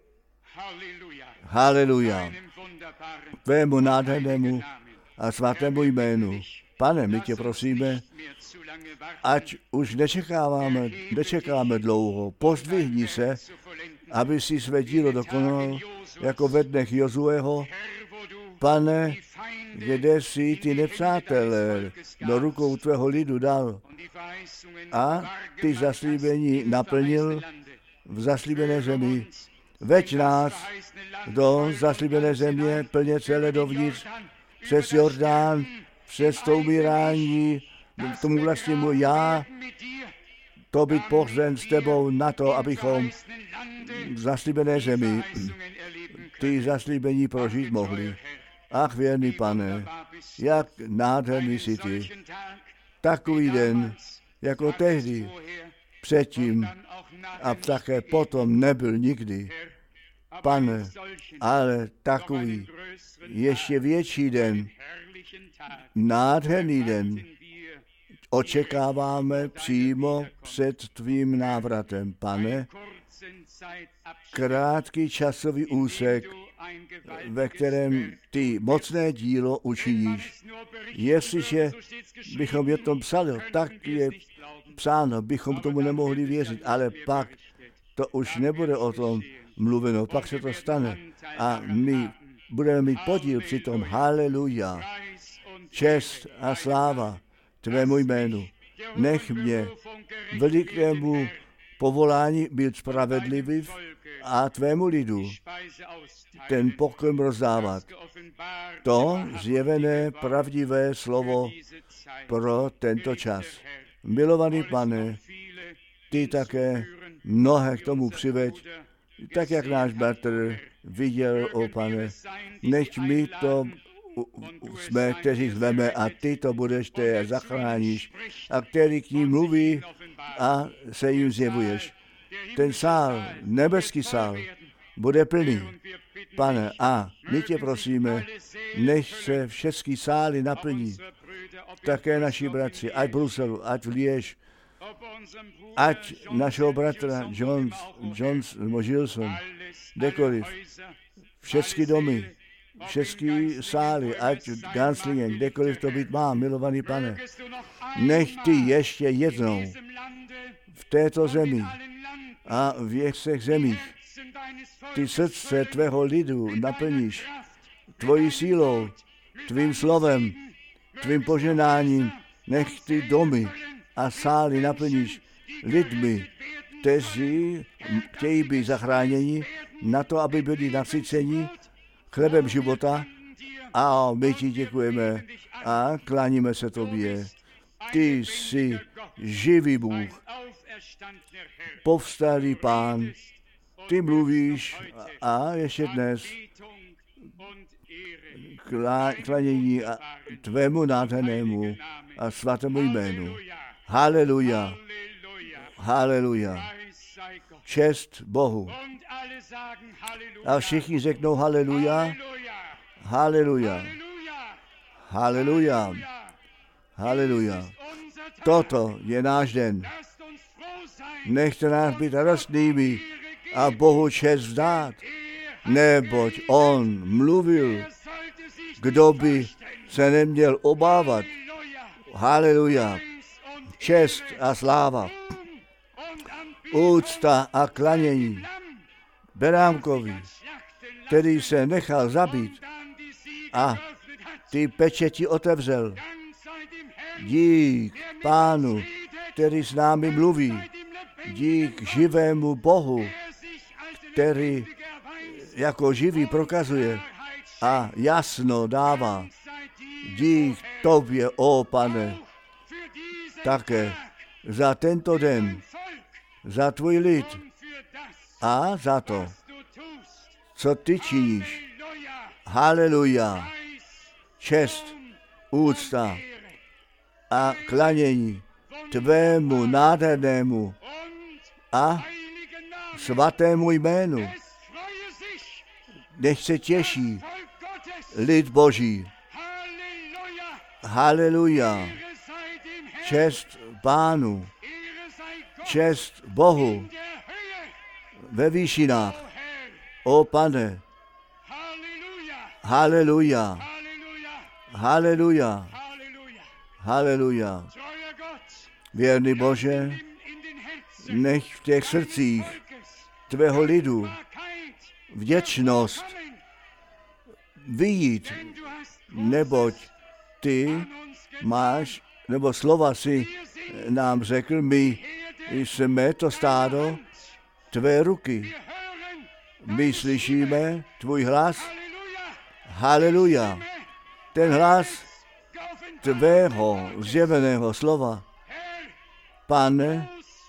Haleluja. Tvému nádhernému a svatému jménu. Pane, my tě prosíme, ať už nečekáváme, nečekáme dlouho, pozdvihni se, aby si své dílo dokonal, jako ve dnech Jozueho. Pane, kde jsi ty nepřátelé do rukou tvého lidu dal a ty zaslíbení naplnil v zaslíbené zemi. Veď nás do zaslíbené země plně celé dovnitř, přes Jordán, přes to umírání, k tomu vlastnímu já, to být pohřben s tebou na to, abychom v zaslíbené zemi ty zaslíbení prožít mohli. Ach, věrný Pane, jak nádherný jsi ty. Takový den, jako tehdy, předtím a také potom nebyl nikdy. Pane, ale takový ještě větší den, nádherný den, očekáváme přímo před tvým návratem. Pane, krátký časový úsek, ve kterém ty mocné dílo učiníš. Jestliže bychom je tom psali, tak je psáno, bychom tomu nemohli věřit, ale pak to už nebude o tom mluveno, pak se to stane a my budeme mít podíl při tom. Haleluja, čest a sláva tvému jménu. Nech mě velikému povolání být spravedlivý a tvému lidu ten pokrm rozdávat. To zjevené pravdivé slovo pro tento čas. Milovaný Pane, ty také mnohé k tomu přiveď, tak jak náš bratr viděl, o Pane, nech my to jsme, kteří zveme a ty to budeš, které zachráníš a který k ním mluví a se jim zjevuješ. Ten sál, nebeský sál, bude plný. Pane, a my tě prosíme, nech se všechny sály naplní. Také naši bratři, ať v Bruselu, ať v Liège, ať našeho bratra Jones, Jones Gilson, kdekoliv, všechny domy, všechny sály, ať v Ganslingen, kdekoliv to být má, milovaný Pane, nech ty ještě jednou v této zemi a v všech zemích ty srdce tvého lidu naplníš tvojí sílou, tvým slovem, tvým poženáním, nech ty domy a sály naplníš lidmi, kteří chtějí být zachráněni na to, aby byli nasyceni chlebem života a my ti děkujeme a kláníme se tobě. Ty jsi živý Bůh, povstalý Pán, ty mluvíš a ještě dnes klanění a tvému nádhernému a svatému jménu. Haleluja, haleluja, čest Bohu. A všichni řeknou haleluja, haleluja, haleluja, haleluja. Toto je náš den. Nechte nás být radostnými a Bohu čest vzdát, neboť on mluvil, kdo by se neměl obávat. Haleluja, čest a sláva, úcta a klanění beránkovi, který se nechal zabít a ty pečeti otevřel. Dík Pánu, který s námi mluví, dík živému Bohu, který jako živý prokazuje a jasno dává. Dík tobě, ó Pane, také za tento den, za tvůj lid a za to, co ty činíš. Haleluja, čest, úcta a klanění tvému nádhernému a svatému jménu. Nech se těší lid Boží. Haleluja, čest Pánu, čest Bohu ve výšinách. O Pane, haleluja, haleluja, haleluja. Věrný Bože, nech v těch srdcích tvého lidu vděčnost vyjít, neboť ty máš, nebo slova si nám řekl, my jsme to stádo tvé ruky. My slyšíme tvůj hlas. Haleluja. Ten hlas tvého zjeveného slova. Pane,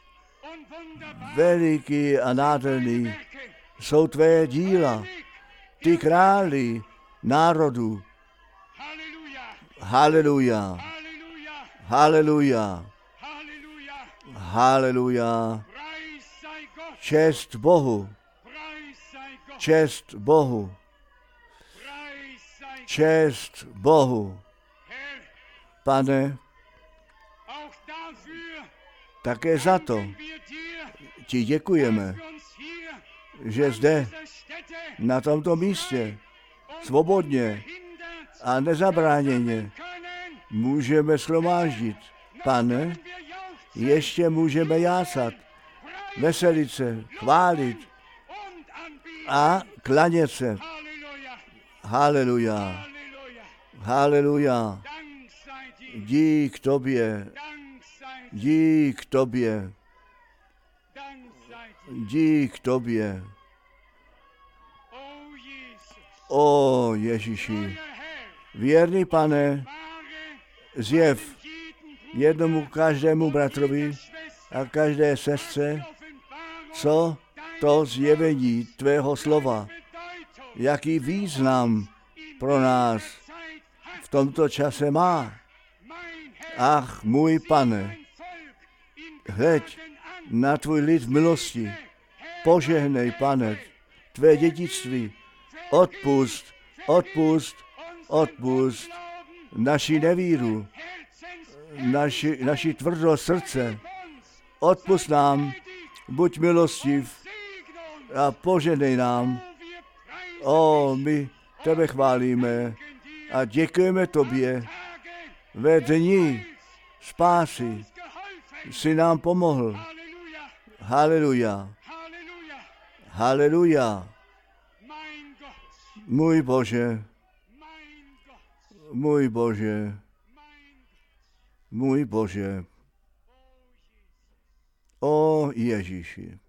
veliký a nádherný jsou tvé díla, ty králi národů. Haleluja, haleluja, haleluja. Čest Bohu, čest Bohu, čest Bohu. Pane, také za to ti děkujeme, že zde, na tomto místě, svobodně a nezabráněně můžeme shromáždit. Pane, ještě můžeme jásat, veselit se, chválit a klanět se. Haleluja. Haleluja. Dík tobě. Dík tobě. Dík tobě. O Ježíši, věrný Pane, zjev jednomu každému bratrovi a každé sestře, co to zjevení tvého slova, jaký význam pro nás v tomto čase má. Ach, můj Pane, hleď na tvůj lid v milosti, požehnej, Pane, tvé dědictví, odpust, odpust, odpust naši nevíru, naši, naši tvrdost srdce, odpust nám, buď milostiv a požehnej nám. O, my tebe chválíme a děkujeme tobě. Ve dni spásy jsi nám pomohl. Haleluja. Haleluja. Můj Bože, můj Bože, můj Bože. O Ježíši.